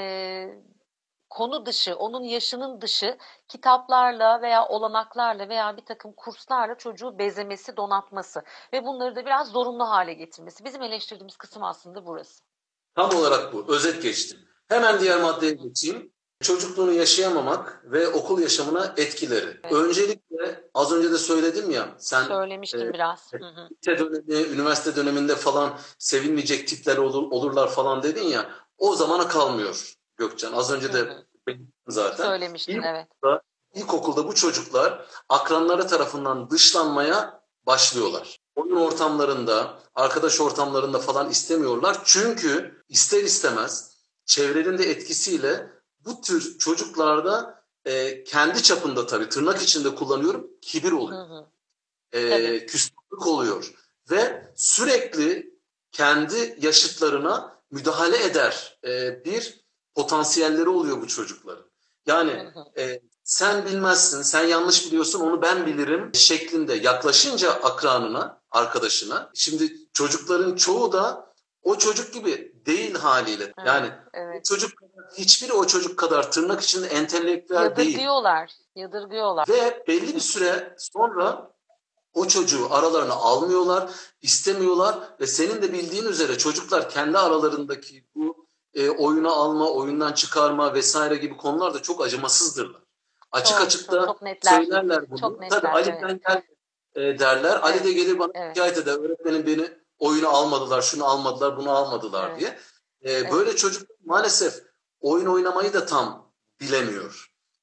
konu dışı, onun yaşının dışı kitaplarla veya olanaklarla veya bir takım kurslarla çocuğu bezemesi, donatması ve bunları da biraz zorunlu hale getirmesi. Bizim eleştirdiğimiz kısım aslında burası. Tam olarak bu. Özet geçtim. Hemen diğer maddeye geçeyim. Çocukluğunu yaşayamamak ve okul yaşamına etkileri. Evet. Öncelikle az önce de söyledim ya, sen Söylemiştim e, biraz. Hı hı. lise dönemi, üniversite döneminde falan sevilmeyecek tipler olur, olurlar falan dedin ya, o zamana kalmıyor Gökçen. Az önce Hı de hı. belirttim zaten. Söylemiştin, evet. İlkokulda, ilkokulda bu çocuklar akranları tarafından dışlanmaya başlıyorlar. Oyun ortamlarında, arkadaş ortamlarında falan istemiyorlar. Çünkü ister istemez çevrenin de etkisiyle bu tür çocuklarda e, kendi çapında, tabii tırnak içinde kullanıyorum, kibir oluyor. Hı hı. E, Tabii. küslük oluyor. Ve sürekli kendi yaşıtlarına müdahale eder e, bir potansiyelleri oluyor bu çocukların. Yani Hı hı. e, sen bilmezsin, sen yanlış biliyorsun, onu ben bilirim şeklinde yaklaşınca akranına, arkadaşına. Şimdi çocukların çoğu da o çocuk gibi değil haliyle. Yani Evet. o çocuk, hiçbiri o çocuk kadar tırnak içinde entelektüel değil. Yadırgıyorlar. Yadırgıyorlar. Ve belli bir süre sonra o çocuğu aralarına almıyorlar, istemiyorlar ve senin de bildiğin üzere çocuklar kendi aralarındaki bu e, oyuna alma, oyundan çıkarma vesaire gibi konularda çok acımasızdırlar. Açık Çok, açık çok, da çok netler. söylerler bunu. Çok Tabii netler, evet. Ali'den gel e, derler. Ali Evet, de gelir bana evet. şikayet eder. Öğretmenim beni oyunu almadılar, şunu almadılar, bunu almadılar Evet. diye. E, böyle çocuk maalesef oyun oynamayı da tam bilemiyor.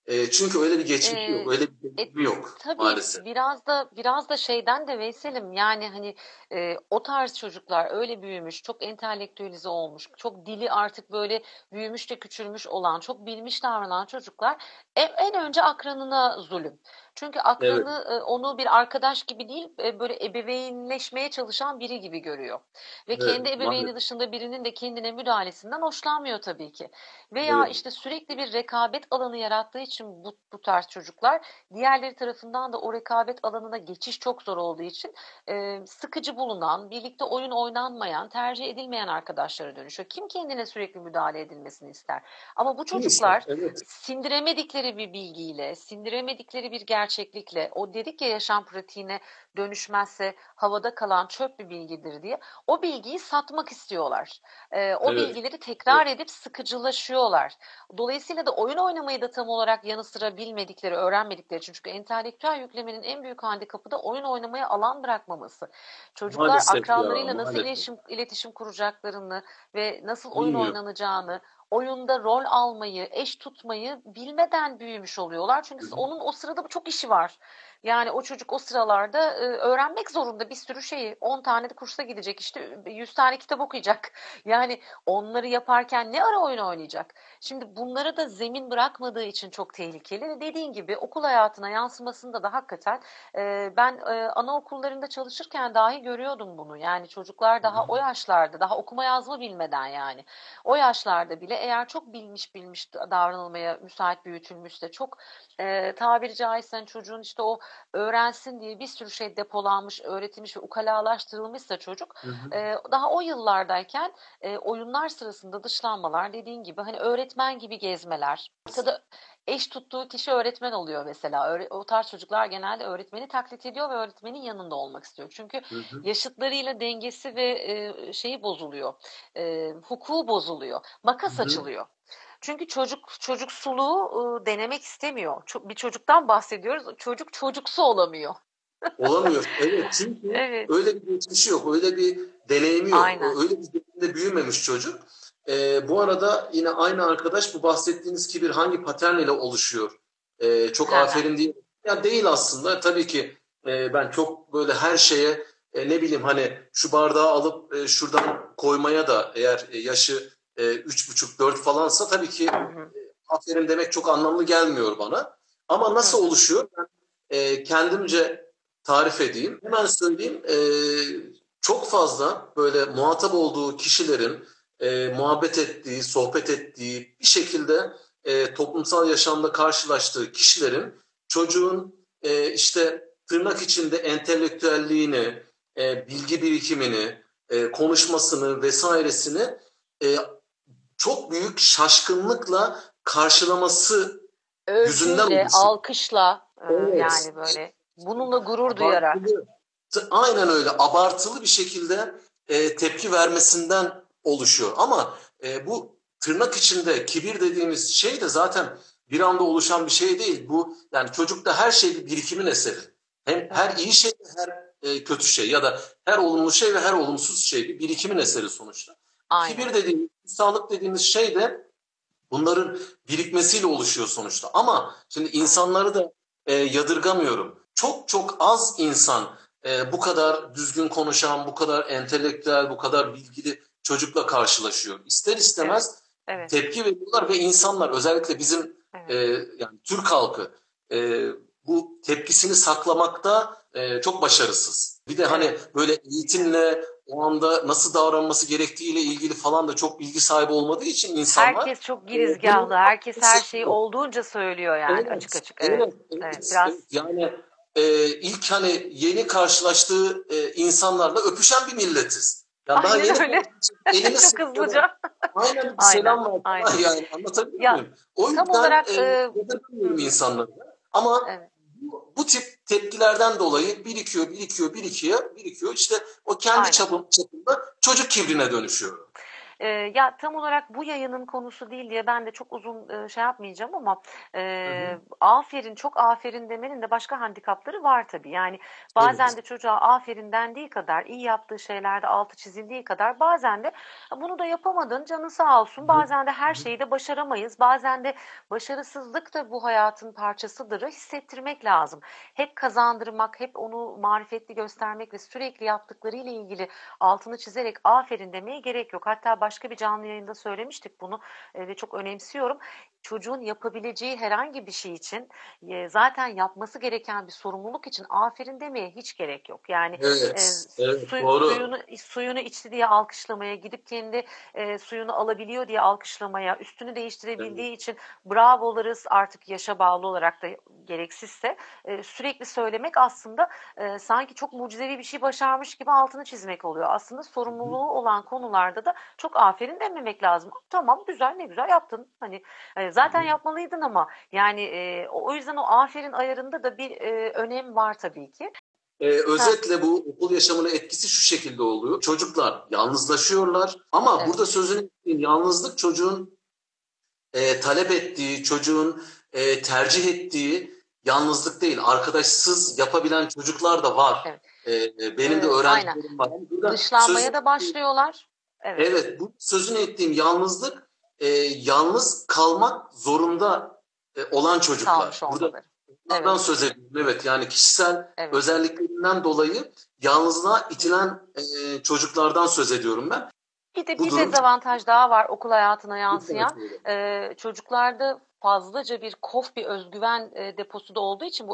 E, çünkü öyle bir geçmişi yok, Ee, öyle bir e, deneyimi yok tabii maalesef. biraz da biraz da şeyden de Veysel'im, yani hani e, o tarz çocuklar öyle büyümüş, çok entelektüelize olmuş, çok dili artık böyle büyümüş de küçülmüş olan, çok bilmiş davranan çocuklar en, en önce akranına zulüm. Çünkü Evet, akranı e, onu bir arkadaş gibi değil, e, böyle ebeveynleşmeye çalışan biri gibi görüyor. Ve kendi evet, ebeveyni maalesef. dışında birinin de kendine müdahalesinden hoşlanmıyor tabii ki. Veya Evet, işte sürekli bir rekabet alanı yarattığı için bu, bu tarz çocuklar diğerleri tarafından da o rekabet alanına geçiş çok zor olduğu için e, sıkıcı bulunan, birlikte oyun oynanmayan, tercih edilmeyen arkadaşlara dönüşüyor. Kim kendine sürekli müdahale edilmesini ister? Ama bu kim işte? çocuklar Evet. sindiremedikleri bir bilgiyle, sindiremedikleri bir gerçeklikle, o dedik ya yaşam pratiğine dönüşmezse havada kalan çöp bir bilgidir diye, o bilgiyi satmak istiyorlar. E, o Evet. bilgileri Evet. tekrar edip sıkıcılaşıyorlar. Dolayısıyla da oyun oynamayı da tam olarak yanı sıra bilmedikleri, öğrenmedikleri için. Çünkü entelektüel yüklemenin en büyük handikapı da oyun oynamaya alan bırakmaması. Çocuklar Maalesef ya, akranlarıyla nasıl maalesef. iletişim, iletişim kuracaklarını ve nasıl oyun Bilmiyor. oynanacağını, oyunda rol almayı, eş tutmayı bilmeden büyümüş oluyorlar. Çünkü Hı hı. onun o sırada çok işi var. Yani o çocuk o sıralarda e, öğrenmek zorunda bir sürü şeyi. on tane de kursa gidecek, işte yüz tane kitap okuyacak. Yani onları yaparken ne ara oyun oynayacak? Şimdi bunlara da zemin bırakmadığı için çok tehlikeli ve dediğin gibi okul hayatına yansımasında da hakikaten e, ben e, anaokullarında çalışırken dahi görüyordum bunu. Yani çocuklar Hı daha hı. o yaşlarda, daha okuma yazma bilmeden, yani o yaşlarda bile eğer çok bilmiş bilmiş davranılmaya müsait büyütülmüşse, çok e, tabiri caizse hani çocuğun işte o öğrensin diye bir sürü şey depolanmış, öğretilmiş ve ukalalaştırılmışsa çocuk Hı hı. e, daha o yıllardayken e, oyunlar sırasında dışlanmalar, dediğin gibi hani öğretmen gibi gezmeler. Arkada eş tuttuğu kişi öğretmen oluyor mesela. Öğre- o tarz çocuklar genelde öğretmeni taklit ediyor ve öğretmenin yanında olmak istiyor. Çünkü Hı hı. yaşıtlarıyla dengesi ve e, şeyi bozuluyor. E, hukuku bozuluyor. Hı Makas hı. açılıyor. Çünkü çocuk çocuksuluğu e, denemek istemiyor. Ço- bir çocuktan bahsediyoruz. Çocuk çocuksu olamıyor. Olamıyor. Evet, çünkü Evet, öyle bir geçmişi yok, öyle bir deneyimi yok. aynen. Ö- Öyle bir zeminde büyümemiş çocuk. Ee, bu arada yine aynı arkadaş, bu bahsettiğiniz kibir hangi patern ile oluşuyor? Ee, çok Hemen. aferin diye. Ya değil aslında. Tabii ki e, ben çok böyle her şeye e, ne bileyim hani şu bardağı alıp e, şuradan koymaya da, eğer e, yaşı e, üç buçuk dört falansa, tabii ki Hı hı, e, aferin demek çok anlamlı gelmiyor bana. Ama hı nasıl hı. oluşuyor? Ben e, kendimce tarif edeyim. Hemen söyleyeyim. E, çok fazla böyle muhatap olduğu kişilerin e, muhabbet ettiği, sohbet ettiği, bir şekilde e, toplumsal yaşamda karşılaştığı kişilerin çocuğun e, işte tırnak içinde entelektüelliğini, e, bilgi birikimini, e, konuşmasını vesairesini e, çok büyük şaşkınlıkla karşılaması yüzünden Övgüyle, oluşuyor. alkışla, e, Evet. yani böyle bununla gurur duyarak. Abartılı, aynen öyle, abartılı bir şekilde e, tepki vermesinden oluşuyor. Ama e, bu tırnak içinde kibir dediğimiz şey de zaten bir anda oluşan bir şey değil. Bu yani çocukta her şey bir birikimin eseri. Hem Hı her hı, iyi şey ve her e, kötü şey, ya da her olumlu şey ve her olumsuz şey bir birikimin eseri sonuçta. aynen. Kibir dediğimiz, sağlık dediğimiz şey de bunların birikmesiyle oluşuyor sonuçta. Ama şimdi Aynen. insanları da e, yadırgamıyorum. Çok çok az insan e, bu kadar düzgün konuşan, bu kadar entelektüel, bu kadar bilgili çocukla karşılaşıyor. İster Evet. istemez Evet. tepki veriyorlar ve insanlar, özellikle bizim e, Evet. yani Türk halkı e, bu tepkisini saklamakta e, çok başarısız. Bir de hani Evet. böyle Evet. eğitimle o anda nasıl davranması gerektiğiyle ilgili falan da çok bilgi sahibi olmadığı için insanlar Herkes çok e, bunu girizgahlı. Herkes her şeyi yapıyor. olduğunca söylüyor, yani açık Evet, açık. Evet. evet, Evet. evet, evet. Biraz Yani e, ilk hani yeni karşılaştığı e, insanlarla öpüşen bir milletiz. Yani daha aynen yeni öyle. tanıştığı için elini Çok sıkıyor da hızlıca. aynen bir Aynen. selam var falan, Aynen. yani anlatabiliyor Ya muyum? O tam yüzden olarak e, e, hı yadırgamıyorum hı, insanları. Ama evet. bu, bu tip tepkilerden dolayı birikiyor, birikiyor, birikiyor, birikiyor. İşte o kendi Aynen. çapım, çapında çocuk kibrine dönüşüyor. E, ya tam olarak bu yayının konusu değil diye ben de çok uzun e, şey yapmayacağım ama e, Hı hı. aferin, çok aferin demenin de başka handikapları var tabii. Yani bazen Evet. de çocuğa aferin dendiği kadar, iyi yaptığı şeylerde altı çizildiği kadar bazen de bunu da yapamadın, canın sağ olsun. Hı hı. Bazen de her şeyi de başaramayız. Bazen de başarısızlık da bu hayatın parçasıdır. Hissettirmek lazım. Hep kazandırmak, hep onu marifetli göstermek ve sürekli yaptıklarıyla ilgili altını çizerek aferin demeye gerek yok. Hatta başka bir canlı yayında söylemiştik bunu e, ve çok önemsiyorum. Çocuğun yapabileceği herhangi bir şey için e, zaten yapması gereken bir sorumluluk için aferin demeye hiç gerek yok. Yani e, Evet. Evet. su, Doğru. suyunu suyunu içti diye alkışlamaya, gidip kendi e, suyunu alabiliyor diye alkışlamaya, üstünü Evet. değiştirebildiği için bravolarız, artık yaşa bağlı olarak da gereksizse e, sürekli söylemek aslında e, sanki çok mucizevi bir şey başarmış gibi altını çizmek oluyor. Aslında Hı hı. sorumluluğu olan konularda da çok aferin dememek lazım. Tamam, güzel, ne güzel yaptın. Hani e, Hı zaten hı. yapmalıydın ama yani e, o yüzden o aferin ayarında da bir e, önem var tabii ki. Ee, Ha, özetle bu okul yaşamına etkisi şu şekilde oluyor. Çocuklar yalnızlaşıyorlar ama evet, burada sözünü ettiğim yalnızlık çocuğun e, talep ettiği, çocuğun e, tercih ettiği yalnızlık değil. Arkadaşsız yapabilen çocuklar da var. evet. E, e, benim de E, aynen. öğrencilerim var. Yani burada Dışlanmaya sözünü da başlıyorlar. Evet. evet, bu sözünü ettiğim yalnızlık e, yalnız kalmak zorunda e, olan Kalmış çocuklar. Burada olmaları. bunlardan Evet. söz ediyorum. Evet, yani kişisel Evet. özelliklerinden dolayı yalnızlığa itilen e, çocuklardan söz ediyorum ben. Bir de Bu bir durum dezavantaj daha var okul hayatına lütfen yansıyan. söyle. Ee, çocuklarda fazlaca bir kof, bir özgüven e, deposu da olduğu için bu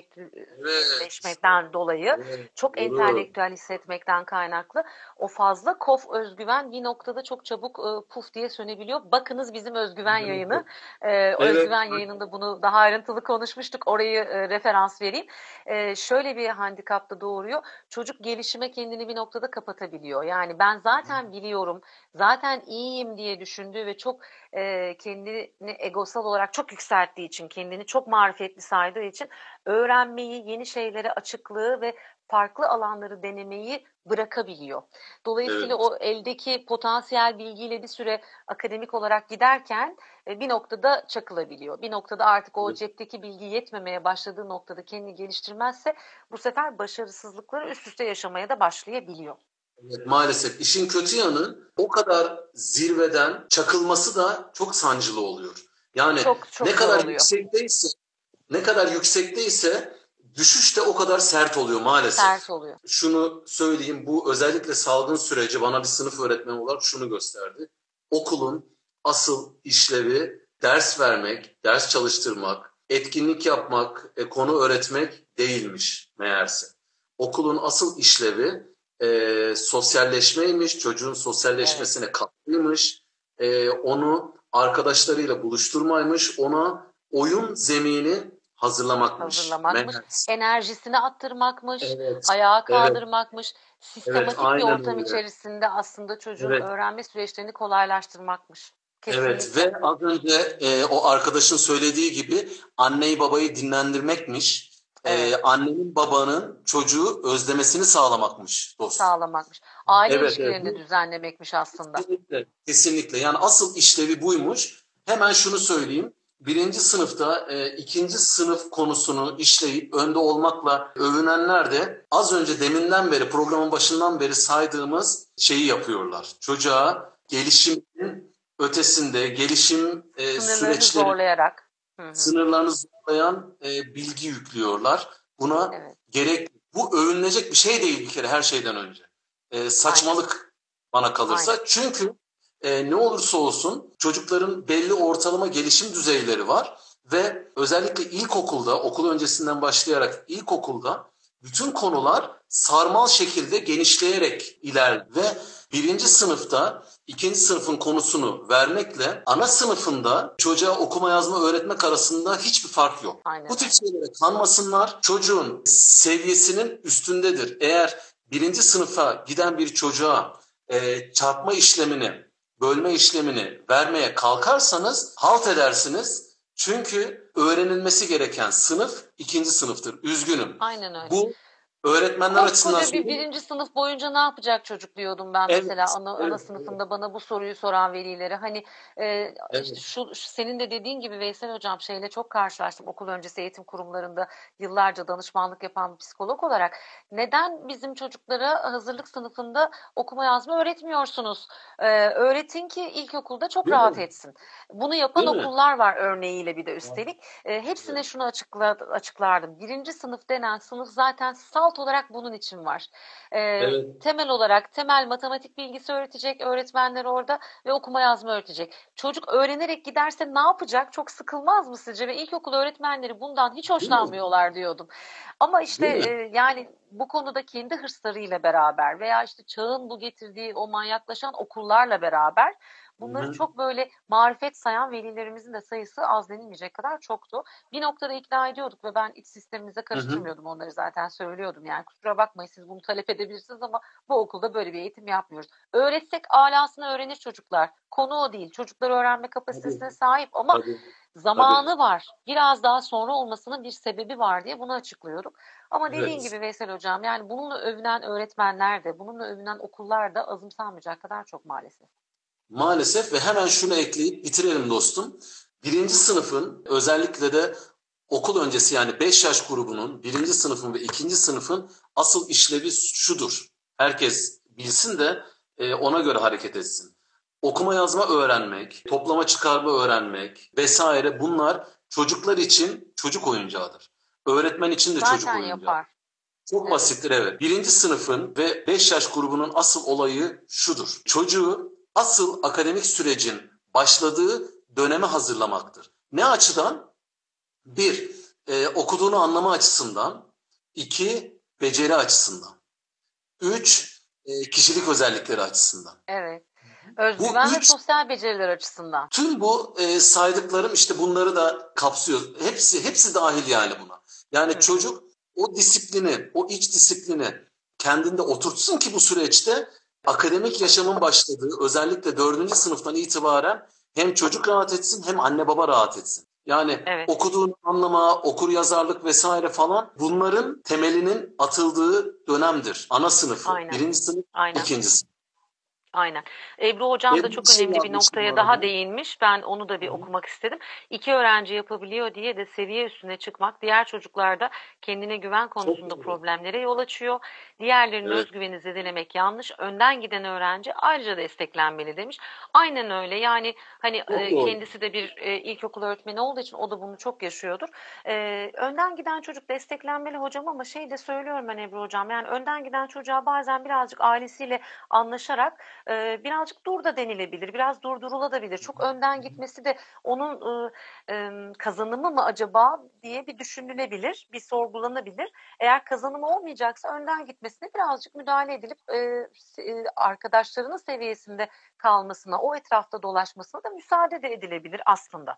Evet, entelektüelleşmekten dolayı, evet, çok doğru. entelektüel hissetmekten kaynaklı o fazla kof özgüven bir noktada çok çabuk e, puf diye sönebiliyor. Bakınız bizim özgüven yayını. E, Evet, özgüven yayınında bunu daha ayrıntılı konuşmuştuk. Orayı e, referans vereyim. E, şöyle bir handikap da doğuruyor. Çocuk gelişime kendini bir noktada kapatabiliyor. Yani ben zaten biliyorum, zaten iyiyim diye düşündüğü ve çok e, kendini egosal olarak çok yükselttiği için, kendini çok marifetli saydığı için öğrenmeyi, yeni şeylere açıklığı ve farklı alanları denemeyi bırakabiliyor. Dolayısıyla evet. o eldeki potansiyel bilgiyle bir süre akademik olarak giderken e, bir noktada çakılabiliyor. Bir noktada artık o Evet. cepteki bilgi yetmemeye başladığı noktada kendini geliştirmezse bu sefer başarısızlıkları üst üste yaşamaya da başlayabiliyor. Evet, maalesef işin kötü yanı o kadar zirveden çakılması da çok sancılı oluyor. Yani Çok ne çok zor kadar oluyor. yüksekteyse, ne kadar yüksekteyse düşüş de o kadar sert oluyor Sert maalesef. oluyor. Şunu söyleyeyim, bu özellikle salgın süreci bana bir sınıf öğretmeni olarak şunu gösterdi. Okulun asıl işlevi ders vermek, ders çalıştırmak, etkinlik yapmak, e, konu öğretmek değilmiş meğerse. Okulun asıl işlevi e, sosyalleşmeymiş, çocuğun Evet. sosyalleşmesine katkıymış, e, onu arkadaşlarıyla buluşturmaymış, ona oyun zemini hazırlamakmış. Hazırlamakmış, Meğerse. enerjisini attırmakmış, Evet, ayağa evet, kaldırmakmış, evet, sistematik bir aynen ortam öyle. içerisinde aslında çocuğun Evet, öğrenme süreçlerini kolaylaştırmakmış. evet Kesinlikle. ve az önce e, o arkadaşın söylediği gibi anneyi babayı dinlendirmekmiş. E, Evet, annenin babanın çocuğu özlemesini sağlamakmış dostum. sağlamakmış. Aile Evet, evet. ilişkilerini de düzenlemekmiş aslında. Kesinlikle, kesinlikle. Yani asıl işlevi buymuş. Hemen şunu söyleyeyim. Birinci sınıfta e, ikinci sınıf konusunu işleyip önde olmakla övünenler de az önce deminden beri programın başından beri saydığımız şeyi yapıyorlar. Çocuğa gelişimin ötesinde gelişim e, Sınırlarını süreçleri zorlayarak. Hı hı, sınırlarını zorlayan e, bilgi yüklüyorlar. Buna evet, gerek bu övünülecek bir şey değil bir kere her şeyden önce. E, aynen, saçmalık bana aynen. kalırsa. Çünkü e, ne olursa olsun çocukların belli ortalama gelişim düzeyleri var ve özellikle ilkokulda, okul öncesinden başlayarak ilkokulda bütün konular sarmal şekilde genişleyerek iler ve birinci sınıfta ikinci sınıfın konusunu vermekle ana sınıfında çocuğa okuma yazma öğretmek arasında hiçbir fark yok. Bu Aynen tip öyle. şeylere kanmasınlar. Çocuğun seviyesinin üstündedir. Eğer birinci sınıfa giden bir çocuğa e, çarpma işlemini, bölme işlemini vermeye kalkarsanız halt edersiniz. Çünkü öğrenilmesi gereken sınıf ikinci sınıftır. Üzgünüm. Aynen öyle. Bu öğretmenler açısından Koskoca bir birinci sınıf boyunca ne yapacak çocuk diyordum ben Evet, mesela ana, ana evet, sınıfında bana bu soruyu soran velilere. Hani e, evet. işte şu, şu senin de dediğin gibi Veysel Hocam şeyle çok karşılaştım okul öncesi eğitim kurumlarında yıllarca danışmanlık yapan bir psikolog olarak. Neden bizim çocuklara hazırlık sınıfında okuma yazma öğretmiyorsunuz? Ee, öğretin ki ilkokulda çok Değil rahat mi? etsin. Bunu yapan Değil mi? okullar var örneğiyle bir de üstelik. E, hepsine şunu açıkla, açıklardım. Birinci sınıf denen sınıf zaten salt olarak bunun için var. E, Evet. temel olarak temel matematik bilgisi öğretecek öğretmenler orada ve okuma yazma öğretecek. Çocuk öğrenerek giderse ne yapacak? Çok sıkılmaz mı sizce? Ve ilkokul öğretmenleri bundan hiç hoşlanmıyorlar diyordum. Ama işte e, yani bu konuda kendi hırslarıyla beraber veya işte çağın bu getirdiği o manyaklaşan okullarla beraber bunları Hı-hı. çok böyle marifet sayan velilerimizin de sayısı az denilmeyecek kadar çoktu. Bir noktada ikna ediyorduk ve ben iç sistemimize karıştırmıyordum Hı-hı. onları zaten söylüyordum. Yani kusura bakmayın siz bunu talep edebilirsiniz ama bu okulda böyle bir eğitim yapmıyoruz. Öğretsek alasını öğrenir çocuklar. Konu o değil. Çocuklar öğrenme kapasitesine Tabii. sahip ama Tabii. zamanı Tabii. var. Biraz daha sonra olmasının bir sebebi var diye bunu açıklıyorduk. Ama evet. dediğin gibi Veysel Hocam yani bununla övünen öğretmenler de bununla övünen okullar da azımsanmayacak kadar çok maalesef. Maalesef ve hemen şunu ekleyip bitirelim dostum. Birinci sınıfın özellikle de okul öncesi yani beş yaş grubunun birinci sınıfın ve ikinci sınıfın asıl işlevi şudur. Herkes bilsin de ona göre hareket etsin. Okuma yazma öğrenmek, toplama çıkarma öğrenmek vesaire bunlar çocuklar için çocuk oyuncağıdır. Öğretmen için de Zaten çocuk oyuncağı. Yapar. Çok evet. basittir evet. Birinci sınıfın ve beş yaş grubunun asıl olayı şudur. Çocuğu asıl akademik sürecin başladığı döneme hazırlamaktır. Ne açıdan? Bir, e, okuduğunu anlama açısından. İki, beceri açısından. Üç, e, kişilik özellikleri açısından. Evet. Özgüven ve sosyal beceriler açısından. Tüm bu e, saydıklarım işte bunları da kapsıyor. Hepsi hepsi dahil yani buna. Yani Hı. çocuk o disiplini, o iç disiplini kendinde oturtsun ki bu süreçte akademik yaşamın başladığı özellikle dördüncü sınıftan itibaren hem çocuk rahat etsin hem anne baba rahat etsin. Yani evet. okuduğunu anlama, okur yazarlık vesaire falan bunların temelinin atıldığı dönemdir. Ana sınıfı, Aynen. birinci sınıf, Aynen. ikinci sınıf. Aynen. Ebru Hocam Benim da çok şey önemli bir noktaya daha abi. değinmiş. Ben onu da bir Hı. okumak istedim. İki öğrenci yapabiliyor diye de seviye üstüne çıkmak diğer çocuklarda kendine güven konusunda çok problemlere yol açıyor. Diğerlerinin evet. özgüveni zedelemek yanlış. Önden giden öğrenci ayrıca desteklenmeli demiş. Aynen öyle. Yani hani e, kendisi de bir e, ilkokul öğretmeni olduğu için o da bunu çok yaşıyordur. E, önden giden çocuk desteklenmeli hocam ama şey de söylüyorum ben Ebru Hocam. Yani önden giden çocuğa bazen birazcık ailesiyle anlaşarak birazcık dur da denilebilir, biraz durdurulabilir. Çok önden gitmesi de onun kazanımı mı acaba diye bir düşünülebilir, bir sorgulanabilir. Eğer kazanımı olmayacaksa önden gitmesine birazcık müdahale edilip arkadaşlarının seviyesinde kalmasına, o etrafta dolaşmasına da müsaade de edilebilir aslında.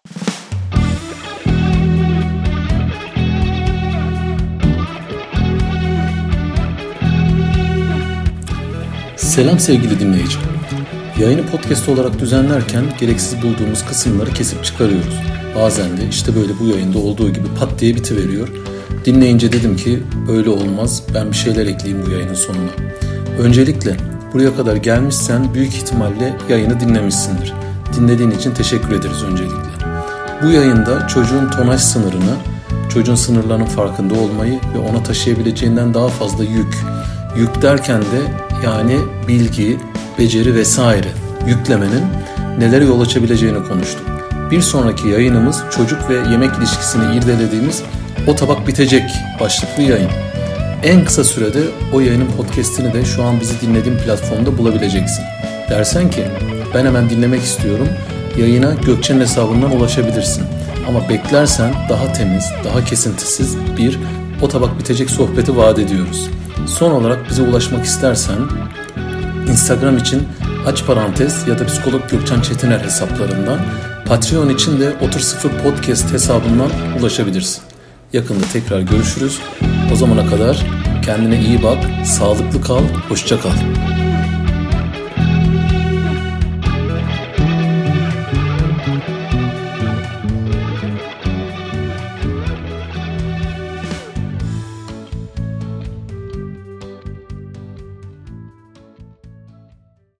Selam sevgili dinleyici. Yayını podcast olarak düzenlerken gereksiz bulduğumuz kısımları kesip çıkarıyoruz. Bazen de işte böyle bu yayında olduğu gibi pat diye bitiveriyor. Dinleyince dedim ki böyle olmaz, ben bir şeyler ekleyeyim bu yayının sonuna. Öncelikle buraya kadar gelmişsen büyük ihtimalle yayını dinlemişsindir. Dinlediğin için teşekkür ederiz öncelikle. Bu yayında çocuğun tonaj sınırını, çocuğun sınırlarının farkında olmayı ve ona taşıyabileceğinden daha fazla yük, yük derken de yani bilgi, beceri vesaire yüklemenin nelere yol açabileceğini konuştuk. Bir sonraki yayınımız çocuk ve yemek ilişkisini irdelediğimiz O Tabak Bitecek başlıklı yayın. En kısa sürede o yayının podcastini de şu an bizi dinlediğin platformda bulabileceksin. Dersen ki ben hemen dinlemek istiyorum, yayına Gökçe'nin hesabından ulaşabilirsin. Ama beklersen daha temiz, daha kesintisiz bir O Tabak Bitecek sohbeti vaat ediyoruz. Son olarak bize ulaşmak istersen Instagram için aç parantez ya da psikolog Gökçen Çetiner hesaplarından, Patreon için de Otur Sıfır Podcast hesabından ulaşabilirsin. Yakında tekrar görüşürüz. O zamana kadar kendine iyi bak, sağlıklı kal, hoşça kal.